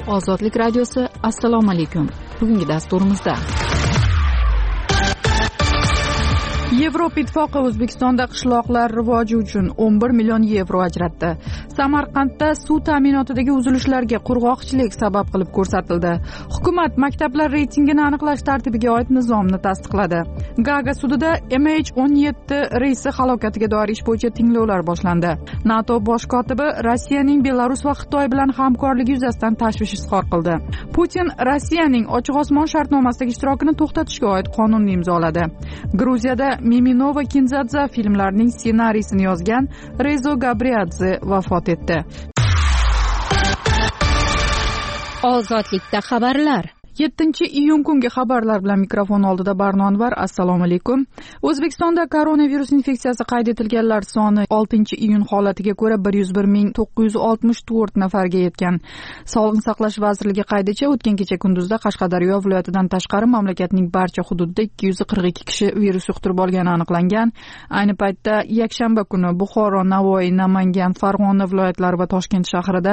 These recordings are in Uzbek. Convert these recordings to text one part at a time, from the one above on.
Ozodlik radiosi. Assalomu alaykum. Bugungi dasturimizda Yevropa Ittifoqi O'zbekistonda qishloqlar rivoji uchun 11 million yevro ajratdi. Samarqandda suv ta'minotidagi uzilishlarga qurg'oqchilik sabab qilib ko'rsatildi. Hukumat maktablar reytingini aniqlash tartibiga oid nizomni tasdiqladi. Gaaga sudida MH17 reysi halokatiga doir ish bo'yicha tinglovlar boshlandi. NATO bosh kotibi Rossiyaning Belarus va Xitoy bilan hamkorligi yuzasidan tashvish izhor qildi. Putin Rossiyaning Ochiq osmon shartnomasidagi ishtirokini to'xtatishga oid qonunni imzoladi. Gruziyada Mimino va Kinzadze filmlarining ssenariysini yozgan Rezo Gabriadze vafot etdi. Ozodlikda xabarlar. 7-iyun kungi xabarlar bilan mikrofon oldida Barno Anvar. Assalomu alaykum. O'zbekistonda koronavirus infeksiyasi qayd etilganlar soni 6-iyun holatiga ko'ra 101,964 nafarga yetgan. Sog'liqni saqlash vazirligi qaydicha o'tgan kecha kunduzda Qashqadaryo viloyatidan tashqari mamlakatning barcha hududida 242 kishi virus yuqtirib olgani aniqlangan. Ayni paytda yakshanba kuni Buxoro, Navoiy, Namangan, Farg'ona viloyatlari va Toshkent shahrida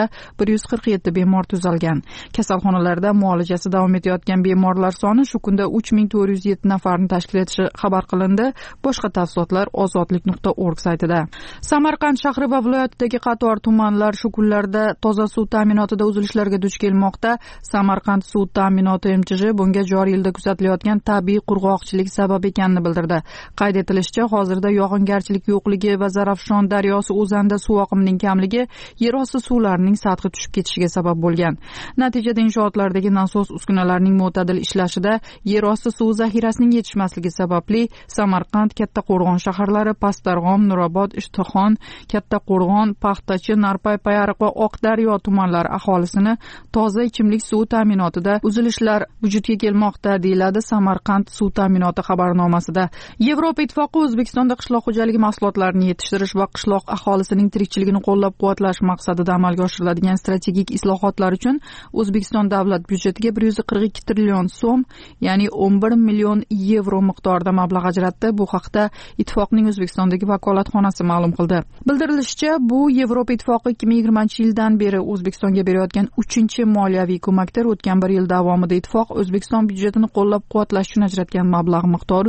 147 bemor tuzalgan. Kasalxonalarda muolajasi davom etayotgan bemorlar soni shu kunda 3407 nafarni tashkil etishi xabar qilindi. Boshqa tafsilotlar ozodlik.org saytida. Samarqand shahri va viloyatidagi qator tumanlar shu kunlarda toza suv ta'minotida uzilishlarga duch kelmoqda. Samarqand suv ta'minoti MChJ bunga joriy yilda kuzatilayotgan tabiiy qurg'oqchilik sabab ekanini bildirdi. Qayd etilishicha, hozirda yog'ingarchilik yo'qligi va Zarafshon daryosi o'zanda suv oqimining kamligi yer osti suvlarining sathi tushib ketishiga sabab bo'lgan. Natijada inshootlardagi nasos uskunalarning mo'tadil ishlashida yer osti suv zaxirasining yetishmasligi sababli Samarqand, Kattaqo'rg'on shaharlari, Pastdarg'om, Nurobod, Ishtixon, Kattaqo'rg'on, Paxtachi, Narpay, Payariq va Oqdaryo tumanlari aholisini toza ichimlik suv ta'minotida uzilishlar vujudga kelmoqda, deyiladi Samarqand suv ta'minoti xabarnomasida. Yevropa Ittifoqi O'zbekistonda qishloq xo'jaligi mahsulotlarini yetishtirish va qishloq aholisining tirikchiligini qo'llab-quvvatlash maqsadida amalga oshiriladigan strategik islohotlar uchun O'zbekiston davlat byudjetiga 142 trillion so'm, ya'ni 11 million yevro miqdorida mablag' ajratdi. Bu haqda ittifoqning O'zbekistondagi vakolatxonasi ma'lum qildi. Bildirilishicha, bu Yevropa Ittifoqi 2020-yildan beri O'zbekistonga berayotgan 3-moliyaviy ko'makdir. O'tgan bir yil davomida ittifoq O'zbekiston byudjetini qo'llab-quvvatlash uchun ajratgan mablag' miqdori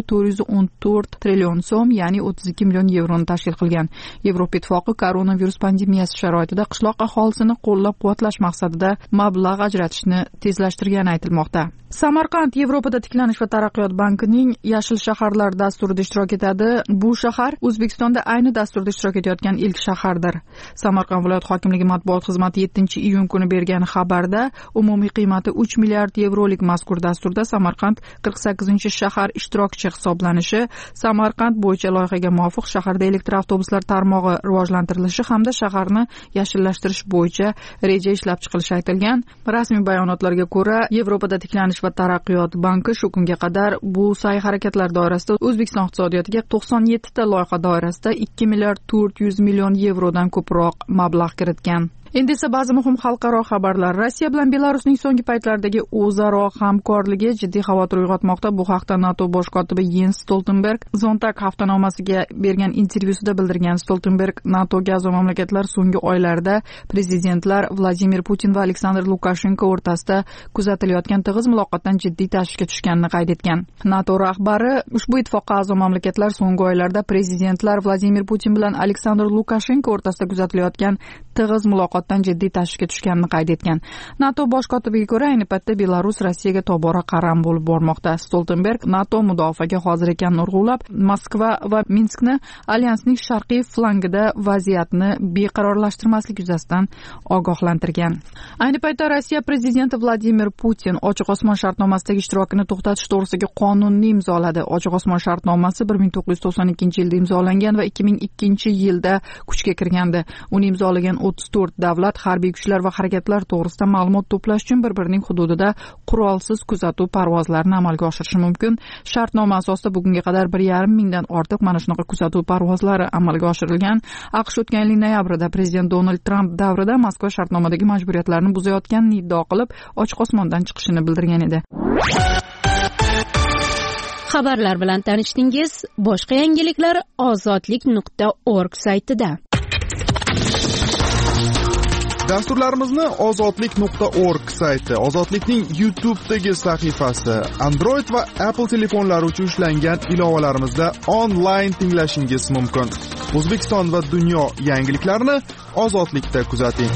414 trillion so'm, ya'ni 32 million yevroni tashkil qilgan. Yevropa Ittifoqi koronavirus pandemiyasi sharoitida qishloq aholisini qo'llab-quvvatlash maqsadida mablag' ajratishni tezlashtirgani aytilmoqda. Samarqand Yevropada tiklanish va taraqqiyot bankining Yashil shaharlar dasturida ishtirok etadi. Bu shahar O'zbekistonda ayni dasturda ishtirok etayotgan ilk shahardir. Samarqand viloyat hokimligi matbuot xizmati 7-iyun kuni bergan xabarda umumiy qiymati 3 milliard yevrolik mazkur dasturda Samarqand 48-shahar ishtirokchi hisoblanishi, Samarqand bo'yicha loyihaga muvofiq shaharda elektr avtobuslar tarmog'i rivojlantirilishi hamda shaharni yashillashtirish bo'yicha reja ishlab chiqilishi aytilgan. Rasmiy bayonotlarga ko'ra, Yevropada tiklanish va taraqqiyot banki shu kunga qadar bu sa'y-harakatlar doirasida O'zbekiston iqtisodiyotiga 97 ta loyiha doirasida 2 milliard 400 million yevrodan ko'proq mablag' kiritgan. Endi esa ba'zi muhim xalqaro xabarlar. Rossiya bilan Belarusning so'nggi paytlardagi o'zaro hamkorligi jiddiy xavotir uyg'otmoqda. Bu haqda NATO bosh kotibi Jens Stoltenberg Zontag haftanomasiga bergan intervyusida bildirgan. Stoltenberg NATOga a'zo mamlakatlar so'nggi oylarda prezidentlar Vladimir Putin va Aleksandr Lukashenko o'rtasida kuzatilayotgan tig'iz muloqotdan jiddiy tashvishga tushganini qayd etgan. NATO rahbari ushbu ittifoqqa a'zo mamlakatlar so'nggi oylarda prezidentlar Vladimir Putin bilan Aleksandr Lukashenko o'rtasida kuzatilayotgan tig'iz muloqotdan jiddiy tashvishga tushganini qayd etgan. NATO bosh kotibiga ko'ra, ayni paytda Belarus Rossiyaga tobora qaram bo'lib bormoqda. Stoltenberg NATO mudofaaga hozir ekanini urg'ulab, Moskva va Minskni alyansning sharqiy flangida vaziyatni beqarorlashtirmaslik yuzasidan ogohlantirgan. Ayni paytda Rossiya prezidenti Vladimir Putin Ochiq osmon shartnomasidagi ishtirokini to'xtatish to'g'risidagi qonunni imzoladi. Ochiq osmon shartnomasi 1992-yilda imzolangan va 2002-yilda kuchga kirgandi. Uni imzolagan 34 davlat harbiy kuchlar va harakatlar to'g'risida ma'lumot to'plash uchun bir-birining hududida qurolsiz kuzatuv parvozlarini amalga oshirishi mumkin. Shartnoma asosida bugunga qadar 1,5 mingdan ortiq mana shunaqa kuzatuv parvozlari amalga oshirilgan. AQSh o'tgan yilning noyabrida prezident Donald Tramp davrida Moskva shartnomadagi majburiyatlarni buzayotganini iddao qilib, ochiq osmondan chiqishini bildirgan edi. Xabarlar bilan tanishdingiz. Boshqa yangiliklar ozodlik.org saytida. Dasturlarimizni ozodlik.org sayti, Ozodlikning YouTube'dagi sahifasi, Android va Apple telefonlari uchun ishlangan ilovalarimizda onlayn tinglashingiz mumkin. O'zbekiston va dunyo yangiliklarini Ozodlikda kuzating.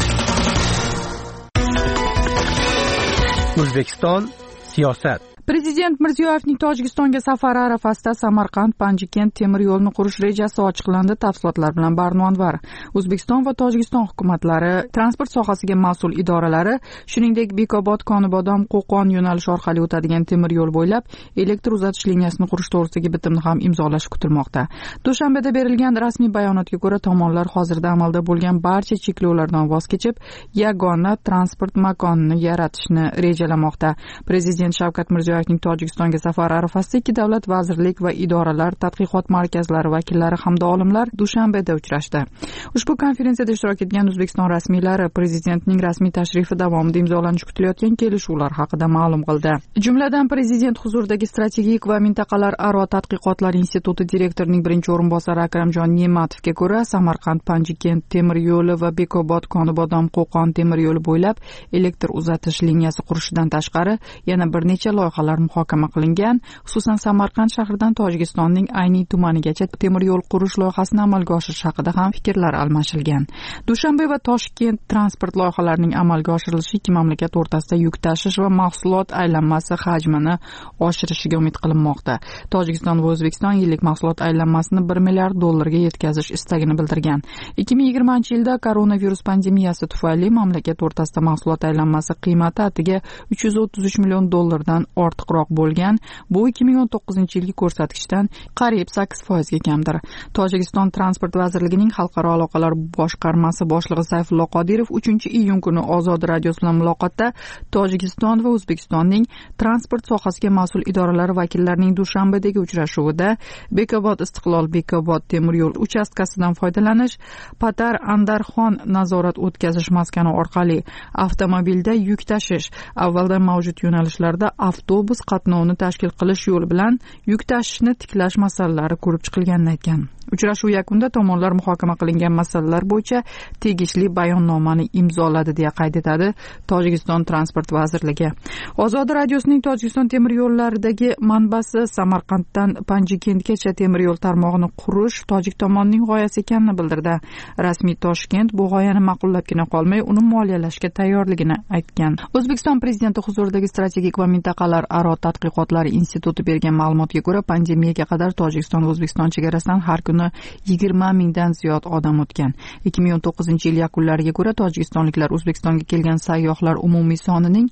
O'zbekiston siyosat. Prezident Mirziyoyevning Tojikistonga safari arafasida Samarqand-Panjikent temir yo'lni qurish rejasi ochiqlandi. Tafsilotlar bilan Barno Anvar. O'zbekiston va Tojikiston hukumatlari, transport sohasiga mas'ul idoralari, shuningdek Bekobod, Konibodom, Qo'qon yo'nalishi orqali o'tadigan temir yo'l bo'ylab elektr uzatish liniyasini qurish to'g'risidagi bitimni ham imzolashi kutilmoqda. Dushanbada berilgan rasmiy bayonotga ko'ra, tomonlar hozirda amalda bo'lgan barcha cheklovlardan voz kechib, yagona transport makonini yaratishni rejalamoqda. Prezident Shavkat Mirziyoyev Tojikistonga safari arafasida ikki davlat vazirlik va idoralar, tadqiqot markazlari vakillari hamda olimlar Dushanbeda uchrashdi. Ushbu konferensiyada ishtirok etgan O'zbekiston rasmiylari prezidentning rasmiy tashrifi davomida imzolanishi kutilayotgan kelishuvlar haqida ma'lum qildi. Jumladan, prezident huzuridagi strategik va mintaqalararo tadqiqotlar instituti direktorining birinchi o'rinbosari Akramjon Ne'matovga ko'ra, Samarqand-Panjikent temir yo'li va Bekobod, Konibodom, Qo'qon temir yo'li bo'ylab elektr uzatish liniyasi qurishidan tashqari yana bir necha loyihalar muhokama qilingan. Xususan, Samarqand shahridan Tojikistonning Ayniy tumanigacha temir yo'l qurish loyihasini amalga oshirish haqida ham fikrlar almashilgan. Dushanbe va Toshkent transport loyihalarining amalga oshirilishi ikki mamlakat o'rtasida yuk tashish va mahsulot aylanmasi hajmini oshirishiga umid qilinmoqda. Tojikiston va O'zbekiston yillik mahsulot aylanmasini $1 milliard ga yetkazish istagini bildirgan. 2020-yilda koronavirus pandemiyasi tufayli mamlakat o'rtasida mahsulot aylanmasi qiymati atiga $333 million dan ortiqroq bo'lgan. Bu 2019-yilgi ko'rsatkichdan qariyb 8% ga kamdir. Tojikiston transport vazirligining xalqaro aloqalar boshqarmasi boshlig'i Sayfullo Qodirov 3-iyun kuni Ozod radiosi bilan muloqotda Tojikiston va O'zbekistonning transport sohasiga mas'ul idoralari vakillarining Dushanbedagi uchrashuvida Bekobod Istiqlol Bekobod temir yo'l uchastkasidan foydalanish, Patar-Andarxon nazorat o'tkazish maskani orqali avtomobilda yuk tashish, avvaldan mavjud yo'nalishlarda avtobus qatnovini tashkil qilish yo'li bilan yuk tashishni tiklash masalalari ko'rib chiqilganini aytgan. Uchrashuv yakunida tomonlar muhokama qilingan masalalar bo'yicha tegishli bayonnomani imzoladi deya qayd etadi Tojikiston transport vazirligi. Ozod radiosining Tojikiston temir yo'llaridagi manbasi Samarqanddan Panjikentgacha temir yo'l tarmog'ini qurish tojik tomonining g'oyasi ekanini bildirdi. Rasmiy Toshkent bu g'oyani ma'qullabgina qolmay, uni moliyalashga tayyorligini aytgan. O'zbekiston prezidenti huzuridagi strategik va mintaqalararo tadqiqotlar instituti bergan ma'lumotga ko'ra, pandemiyaga qadar Tojikiston va O'zbekiston chegarasidan har kuni 20 mingdan ziyod odam o'tgan. 2019-yil yakunlariga ko'ra, tojikistonliklar O'zbekistonga kelgan sayyohlar umumiy sonining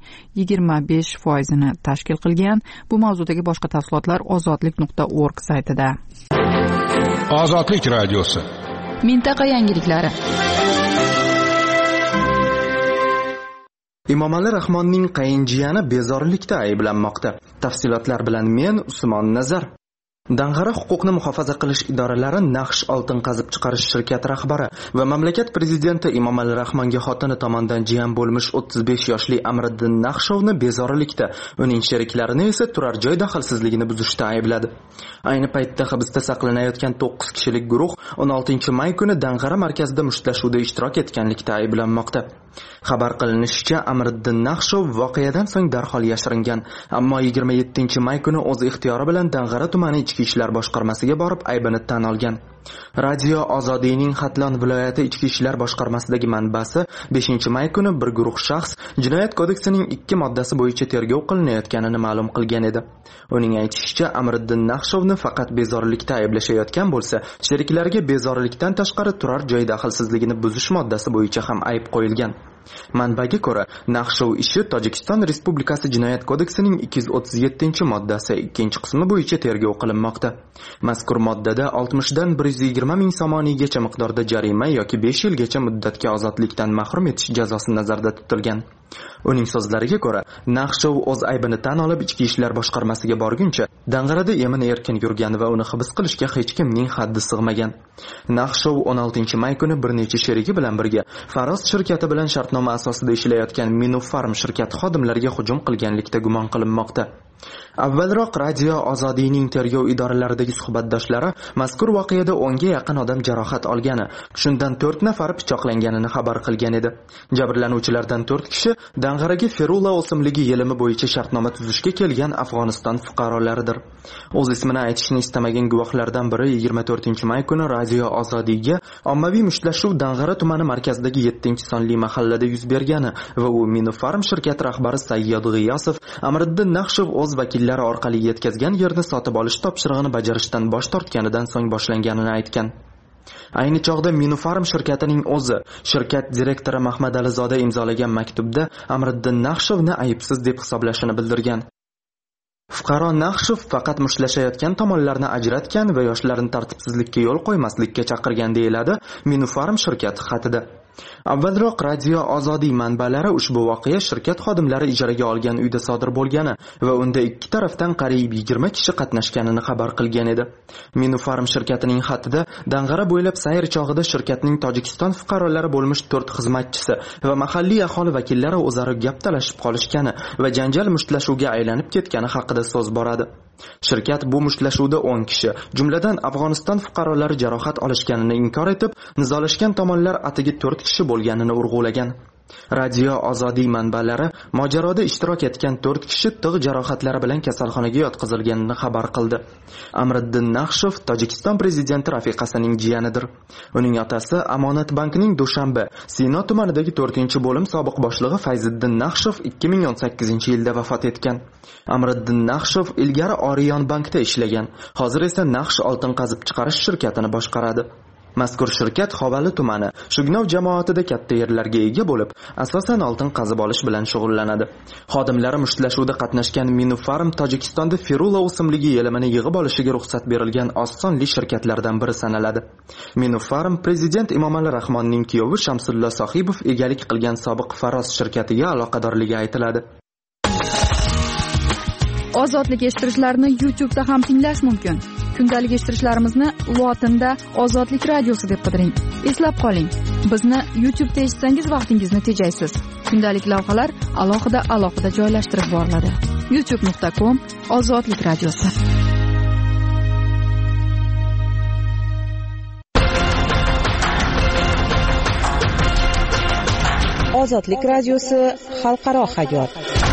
25%ni tashkil qilgan. Bu mavzudagi boshqa tafsilotlar ozodlik.org saytida. Ozodlik radiosi. Mintaqa yangiliklari. Emomali Rahmonning qayinjiyani bezorilikda ayblanmoqda. Tafsilotlar bilan men Usmon Nazar. Dang'ara huquqni muhofaza qilish idoralari Naqsh oltin qazib chiqarish shirkati rahbari va mamlakat prezidenti Emomali Rahmonga xotini tomonidan jiyan bo'lmish 35 yoshli Amriddin Naqshovni bezorilikda, uning sheriklarini esa turar joy daxlsizligini buzishda aybladi. Ayni paytda hibsda saqlanayotgan 9 kishilik guruh 16 may kuni Dang'ara markazida mushtlashuvda ishtirok etganlikda ayblanmoqda. Xabar qilinishicha, Amriddin Naqshov voqeadan so'ng darhol yashiringan, ammo 27 may kuni o'z ixtiyori bilan Dang'ara tumani Ichki ishlar boshqarmasiga borib aybini tan olgan. Radio Ozodiyning Xatlon viloyati Ichki ishlar boshqarmasidagi manbasi 5-may kuni bir guruh shaxs Jinoyat kodeksining 2 moddasi bo'yicha tergov qilinayotganini ma'lum qilgan edi. Uning aytishicha, Amriddin Naqshovni faqat bezorilikda ayblashayotgan bo'lsa, sheriklariga bezorilikdan tashqari turar joy daxlsizligini buzish moddasi bo'yicha ham ayb qo'yilgan. Manbaga ko'ra, Naqshov ishi Tojikiston Respublikasi Jinoyat kodeksining 237-moddasi 2-qismi bo'yicha tergov qilinmoqda. Mazkur moddada 60 dan 120 ming somoniygacha miqdorda jarima yoki 5 yilgacha muddatga ozodlikdan mahrum etish jazosi nazarda tutilgan. Uning so'zlariga ko'ra, Naqshov o'z aybini tan olib ichki ishlar boshqarmasiga borguncha Dang'arada emin-erkin yurgan va uni hibs qilishga hech kimning haddi sig'magan. Naqshov 16-may kuni bir necha sherigi bilan birga Faros shirkati bilan shartnoma asosida ishlayotgan Minufarm shirkati xodimlariga hujum qilganlikda gumon qilinmoqda. Avvalroq Radio Ozodiyning tergov idoralaridagi suhbatdoshlari mazkur voqeada 10 ga yaqin odam jarohat olgani, shundan 4 nafar pichoqlanganini xabar qilgan edi. Jabrlanuvchilardan 4 kishi Dang'araga Ferula o'simligi yelimi bo'yicha shartnoma tuzishga kelgan Afg'oniston fuqarolaridir. O'z ismini aytishni istamagan guvohlardan biri 24-may kuni Radio Ozodiyga ommaviy mushtlashuv Dang'ara tumani markazidagi 7-sonli mahallada yuz bergani va u Minufarm shirkati rahbari Sayyod G'iyosov Amriddin Naqshov o'z vakillari orqali yetkazgan yerni sotib olish topshirig'ini bajarishdan bosh tortganidan so'ng boshlanganini aytgan. Ayni chog'da Minufarm shirkatining o'zi shirkat direktori Mahmad Alizoda imzolagan maktubda Amriddin Naqshovni aybsiz deb hisoblashini bildirgan. Fuqaro Naqshov faqat mushlashayotgan tomonlarni ajratgan va yoshlarni tartibsizlikka yo'l qo'ymaslikka chaqirgan deyiladi Minufarm shirkati xatida. Avvalroq Radio Ozodiy manbalari ushbu voqea shirkat xodimlari ijaraga olgan uyda sodir bo'lgani va unda ikki tarafdan qariyb 20 kishi qatnashganini xabar qilgan edi. Minufarm shirkatining xatida Dang'ara bo'ylab sayr chog'ida shirkatning Tojikiston fuqarolari bo'lmish 4 xizmatchisi va mahalliy aholi vakillari o'zaro gap talashib qolishgani va janjal mushtlashuvga aylanib ketgani haqida so'z boradi. Shirkat bu mushtlashuvda 10 kishi, jumladan Afg'oniston fuqarolari jarohat olishganini inkor etib, nizolashgan tomonlar atigi 4 kishi bo'lganini urg'ulagan. Radio Ozodiy manbalari mojaroda ishtirok etgan 4 kishi tig' jarohatlari bilan kasalxonaga yotqizilganini xabar qildi. Amriddin Naqshov Tojikiston prezidenti rafiqasining jiyanidir. Uning otasi Amonat bankining Dushanba, Sino tumanidagi 4-bo'lim sobiq boshlig'i Fayziddin Naqshov 2018-yilda vafot etgan. Amriddin Naqshov ilgari Orion bankda ishlagan, hozir esa Naqsh oltin qazib chiqarish shirkatini boshqaradi. Mazkur shirkat Xovali tumani, Shugnov jamoatida katta yerlarga ega bo'lib, asosan oltin qazib olish bilan shug'ullanadi. Xodimlari mushtlashuvda qatnashgan Minufarm Tojikistonda Ferula o'simligi yelimini yig'ib olishiga ruxsat berilgan oz-sonli shirkatlardan biri sanaladi. Minufarm prezident Emomali Rahmonning kuyovi Shamsullo Sohibov egalik qilgan sobiq Faros shirkatiga aloqadorligi aytiladi. Ozodlik eshittirishlarni YouTube'da ham tinglash mumkin. Kundalik eshittirishlarimizni lotinda Ozodlik radiosi deb qidiring. Eslab qoling, bizni YouTube'da eshitsangiz vaqtingizni tejaysiz. Kundalik lavhalar alohida joylashtirib boriladi. youtube.com/Ozodlik radiosi. Ozodlik radiosi xalqaro hayot.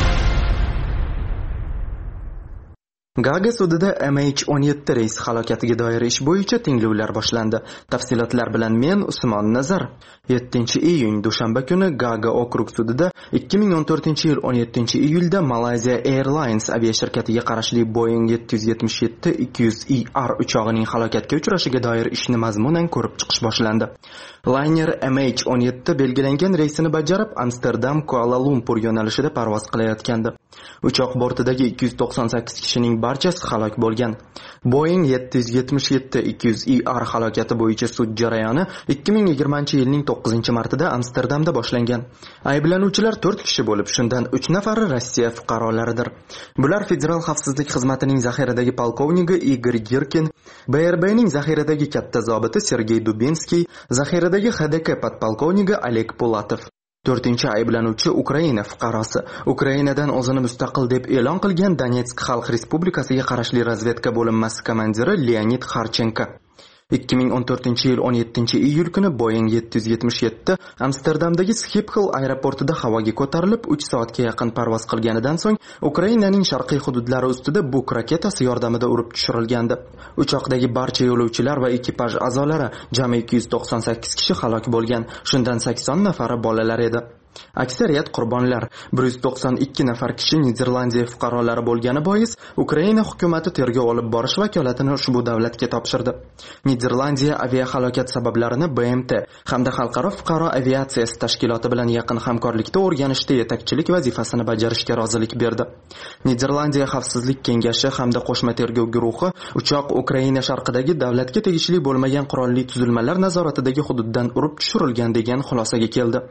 Gaga sudida MH17 reys halokatiga doir ish bo'yicha tinglovlar boshlandi. Tafsilotlar bilan men Usmon Nazar. 7-iyun dushanba kuni Gaga okrug sudida 2014-yil 17-iyulda Malaysia Airlines aviashirkatiga qarashli Boeing 777-200ER uchog'ining halokatga uchrashiga doir ishni mazmunan ko'rib chiqish boshlandi. Liner MH17 belgilangan reysini bajarib Amsterdam Kuala Lumpur yo'nalishida parvoz qilayotgandi. Uchoq bortidagi 298 kishining barchasi halok bo'lgan. Boeing 777-200ER halokati bo'yicha sud jarayoni 2020-yilning 9-martida Amsterdamda boshlangan. Ayblanuvchilar 4 kishi bo'lib, shundan 3 nafari Rossiya fuqarolaridir. Bular Federal xavfsizlik xizmatining zaxiradagi polkovniki Igor Girkin, BRBning zaxiradagi katta zobiti Sergey Dubinskiy, zaxiradagi HDK podpolkovniki Oleg Pulatov. 4-ayblanuvchi Ukraina fuqarosi. Ukrainadan o'zini mustaqil deb e'lon qilgan Donetsk Xalq Respublikasiga qarashli razvedka bo'linmasi komandiri Leonid Kharchenko. 2014-yil 17-iyul kuni Boeing 777 Amsterdamdagi Schiphol aeroportida havoga ko'tarilib 3 soatga yaqin parvoz qilganidan so'ng Ukrainaning sharqiy hududlari ustida Buk raketasi yordamida urib tushirilgandi. Uchoqdagi barcha yo'lovchilar va ekipaj a'zolari jami 298 kishi halok bo'lgan, shundan 80 nafari bolalar edi. Aksariyat qurbonlar 192 nafar kishi Niderlandiya fuqarolari bo'lgani bois Ukraina hukumati tergov olib borish vakolatini ushbu davlatga topshirdi. Niderlandiya aviahalokat sabablarini BMT hamda Xalqaro fuqaro aviatsiyasi tashkiloti bilan yaqin hamkorlikda o'rganishda yetakchilik vazifasini bajarishga rozilik berdi. Niderlandiya xavfsizlik kengashi hamda qo'shma tergov guruhi uchoq Ukraina sharqidagi davlatga tegishli bo'lmagan qurolli tuzilmalar nazoratidagi hududdan urib tushirilgan degan xulosaga keldi.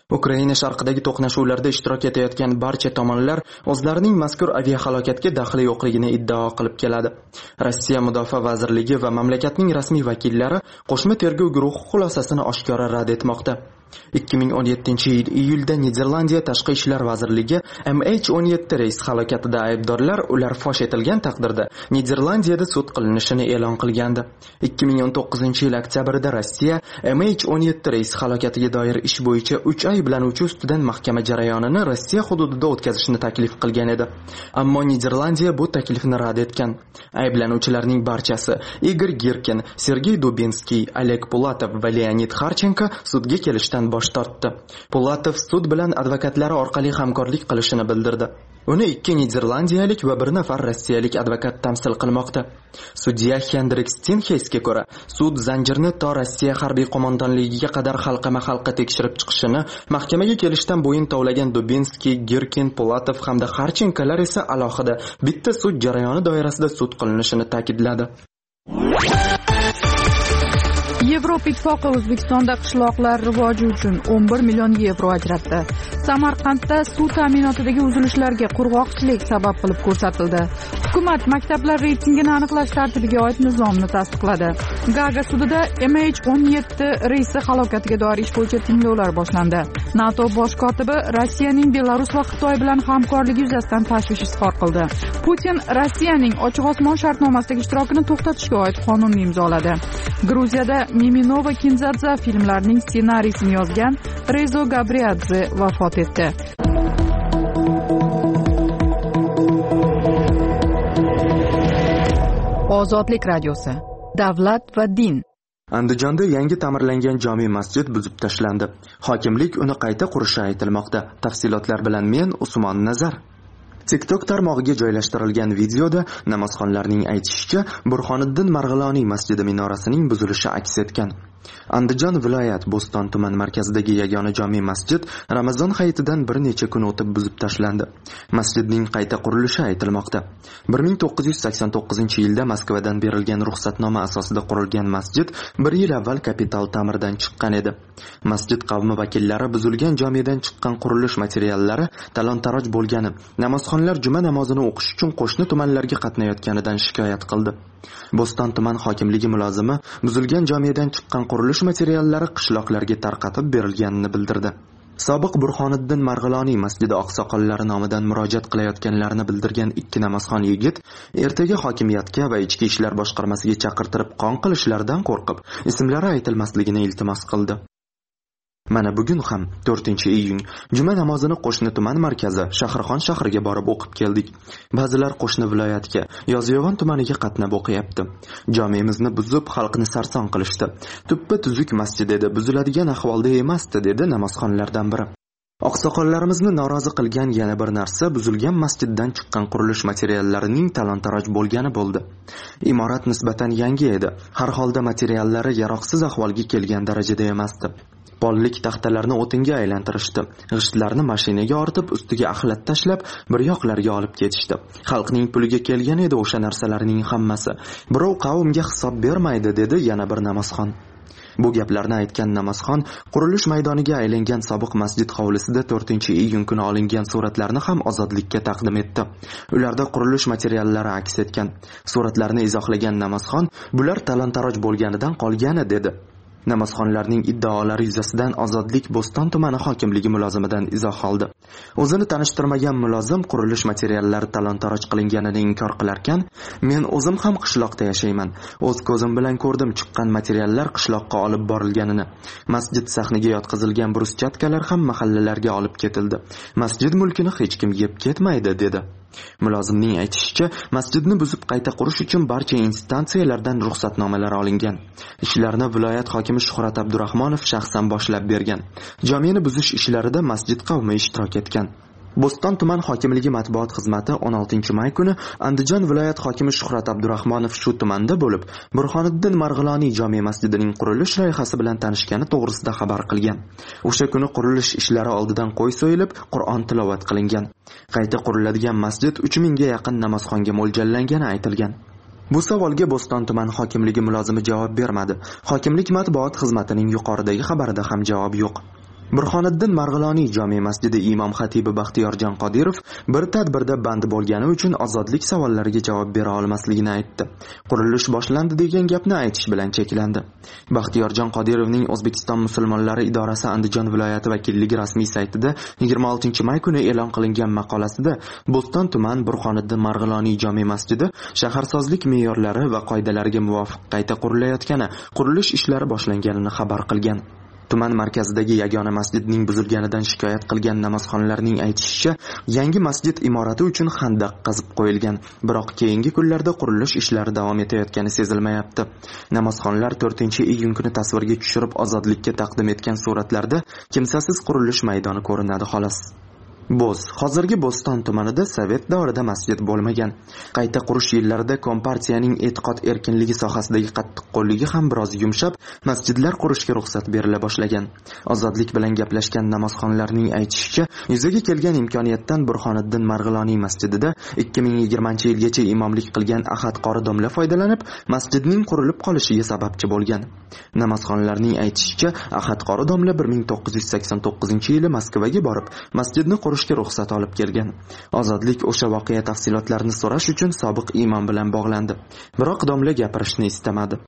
Ukraina sharqidagi to'qnashuvlarda ishtirok etayotgan barcha tomonlar o'zlarining mazkur aviahalokatga daxli yo'qligini iddao qilib keladi. Rossiya Mudofaa vazirligi va mamlakatning rasmiy vakillari qo'shma tergov guruhi xulosasini oshkora rad etmoqda. 2017-yil iyulda Niderlandiya Tashqi ishlar vazirligi MH17 reys halokatida aybdorlar ular fosh etilgan taqdirda Niderlandiyada sud qilinishini e'lon qilgandi. 2019-yil oktyabrda Rossiya MH17 reys halokatiga doir ish bo'yicha 3 ayblanuvchi ustidan mahkama jarayonini Rossiya hududida o'tkazishni taklif qilgan edi. Ammo Niderlandiya bu taklifni rad etgan. Ayblanuvchilarning barchasi Igor Girkin, Sergey Dubinskiy, Oleg Pulatov va Leonid Kharchenko sudga kelishdan bosh tortdi. Pulatov sud bilan advokatlari orqali hamkorlik qilishini bildirdi. Uni 2 niderlandiyalik va 1 nafar rossiyalik advokat tamsil qilmoqda. Sudya Hendrik Steenhuisga ko'ra, sud zanjirni to Rossiya harbiy qo'mondonligiga qadar xalqama-xalqqa tekshirib chiqishini, mahkamaga kelishdan bo'yin tovlagan Dubinskiy, Girkin, Pulatov hamda Kharchenkolar esa alohida bitta sud jarayoni doirasida sud qilinishini ta'kidladi. Yevropa Ittifoqi O'zbekistonda qishloqlar rivoji uchun 11 million yevro ajratdi. Samarqandda suv ta'minotidagi uzilishlarga qurg'oqchilik sabab qilib ko'rsatildi. Hukumat maktablar reytingini aniqlash tartibiga oid nizomni tasdiqladi. Gaaga sudida MH17 reysi halokatiga doir ish bo'yicha tinglovlar boshlandi. NATO bosh kotibi Rossiyaning Belarus va Xitoy bilan hamkorligi yuzasidan tashvish izhor qildi. Putin Rossiyaning Ochiq osmon shartnomasidagi ishtirokini to'xtatishga oid qonunni imzoladi. Gruziyada Mimino va Kinzadze filmlarining ssenariysini yozgan Rezo Gabriadze vafot etdi. Ozodlik radiosi. Davlat va din. Andijonda yangi ta'mirlangan jome masjid buzib tashlandi. Hokimlik uni qayta qurishi aytilmoqda. Tafsilotlar bilan men Usmon Nazar. TikTok tarmog'iga joylashtirilgan videoda namozxonlarning aytishicha, Burxoniddin Marg'iloniy masjidi minorasining buzilishi aks etgan. Andijon viloyat Bo'ston tuman markazidagi yagona jome masjid Ramazon hayitidan bir necha kun o'tib buzib tashlandi. Masjidning qayta qurilishi aytilmoqda. 1989-yilda Moskvadan berilgan ruxsatnoma asosida qurilgan masjid 1 yil avval kapital ta'mirdan chiqqan edi. Masjid qavmi vakillari buzilgan jomedan chiqqan qurilish materiallari talon-taroj bo'lgani, namozxonlar juma namozini o'qish uchun qo'shni tumanlarga qatnayotganidan shikoyat qildi. Bo'ston tuman hokimligi mulozimi buzilgan jomedan chiqqan qurilish materiallari qishloqlarga tarqatib berilganini bildirdi. Sobiq Burxoniddin Marg'iloniy masjidi oqsoqollari nomidan murojaat qilayotganlarini bildirgan 2 namozxon yigit ertaga hokimiyatga va ichki ishlar boshqarmasiga chaqirtirib qon qilishlaridan qo'rqib, ismlari aytilmasligini iltimos qildi. Mana bugun ham 4-iyun juma namozini qo'shni tuman markazi Shahrixon shahriga borib o'qib keldik. Ba'zilar qo'shni viloyatga, Yozyovon tumaniga qatnab o'qiyapti. Jomemizni buzib xalqni sarson qilishdi. Tuppa tuzuk masjid edi, buziladigan ahvolda emasdi, dedi namozxonlardan biri. Oqsoqollarimizni norozi qilgan yana bir narsa buzilgan masjiddan chiqqan qurilish materiallarining talon-taroj bo'lgani bo'ldi. Imorat nisbatan yangi edi. Har holda materiallari yaroqsiz ahvolga kelgan darajada emasdi. Pollik taxtalarni o'tinga aylantirishdi. G'ishtlarni mashinaga ortib, ustiga axlat tashlab, bir yoqlarga olib ketishdi. Xalqning puliga kelgan edi o'sha narsalarning hammasi. Birov qavmga hisob bermaydi, dedi yana bir namozxon. Bu gaplarni aytgan namozxon qurilish maydoniga aylangan sobiq masjid hovlisida 4-iyun kuni olingan suratlarni ham Ozodlikka taqdim etdi. Ularda qurilish materiallari aks etgan. Suratlarni izohlagan namozxon bular talon-taroj bo'lganidan qolgani dedi. Namozxonlarning iddaolari yuzasidan Ozodlik Bo'ston tumani hokimligi mulozimidan izoh oldi. O'zini tanishtirmagan mulozim qurilish materiallari talon-taroj qilinganini inkor qilarkan, men o'zim ham qishloqda yashayman. O'z ko'zim bilan ko'rdim chiqqan materiallar qishloqqa olib borilganini. Masjid sahniga yotqizilgan bruschatkalar ham mahallalarga olib ketildi. Masjid mulkini hech kim yeb ketmaydi, dedi. Mulozimning aytishicha, masjidni buzib qayta qurish uchun barcha instansiyalardan ruxsatnomalar olingan. Ishlarni viloyat hokimi Shuhrat Abdurahmonov shaxsan boshlab bergan. Jomeni buzish ishlarida masjid qavmi ishtirok etgan. Bo'ston tuman hokimligi matbuot xizmati 16-may kuni Andijon viloyat hokimi Shuhrat Abdurahmonov shu tumanda bo'lib, Burxoniddin Marg'iloniy jome masjidining qurilish loyihasi bilan tanishgani to'g'risida xabar qilgan. O'sha kuni qurilish ishlari oldidan qo'y so'yilib, Qur'on tilovat qilingan. Qayta quriladigan masjid 3000 ga yaqin namozxonga mo'ljallangani aytilgan. Bu savolga Bo'ston tuman hokimligi mulozimi javob bermadi. Hokimlik matbuot xizmatining yuqoridagi xabarida ham javob yo'q. Burxoniddin Marg'iloniy jome masjidi imom xatibi Baxtiyorjon Qodirov bir tadbirda band bo'lgani uchun ozodlik savollariga javob bera olmasligini aytdi. Qurilish boshlandi degan gapni aytish bilan cheklandi. Baxtiyorjon Qodirovning O'zbekiston musulmonlari idorasi Andijon viloyati vakilligi rasmiy saytida 26-may kuni e'lon qilingan maqolasida Bo'ston tuman Burxoniddin Marg'iloniy jome masjidi shaharsozlik me'yorlari va qoidalariga muvofiq qayta qurilayotgani, qurilish ishlari boshlanganini xabar qilgan. Tuman markazidagi yagona masjidning buzilganidan shikoyat qilgan namozxonlarning aytishicha, yangi masjid imorati uchun xandaq qazib qo'yilgan, biroq keyingi kunlarda qurilish ishlari davom etayotgani sezilmayapti. Namozxonlar 4-iyun kuni tasvirga tushirib ozodlikka taqdim etgan suratlarda kimsasiz qurilish maydoni ko'rinadi xolos. Bo'z. Hozirgi Bo'ston tumanida sovet davrida masjid bo'lmagan. Qayta qurish yillarida kompartiyaning e'tiqod erkinligi sohasidagi qattiqqo'lligi ham biroz yumshab, masjidlar qurishga ruxsat berila boshlagan. Ozodlik bilan gaplashgan namozxonlarning aytishicha, yuzaga kelgan imkoniyatdan Burxoniddin Marg'iloniy masjidida 2020-yilgacha imomlik qilgan Ahad qori domla foydalanib, masjidning qurilib qolishiga sababchi bo'lgan. Namozxonlarning aytishicha, Ahad qori domla 1989-yili Moskvaga borib, masjidni qurishga ruxsat olib kelgan. Ozodlik o'sha voqea tafsilotlarini so'rash uchun sobiq imom bilan bog'landi. Biroq domla gapirishni istamadi.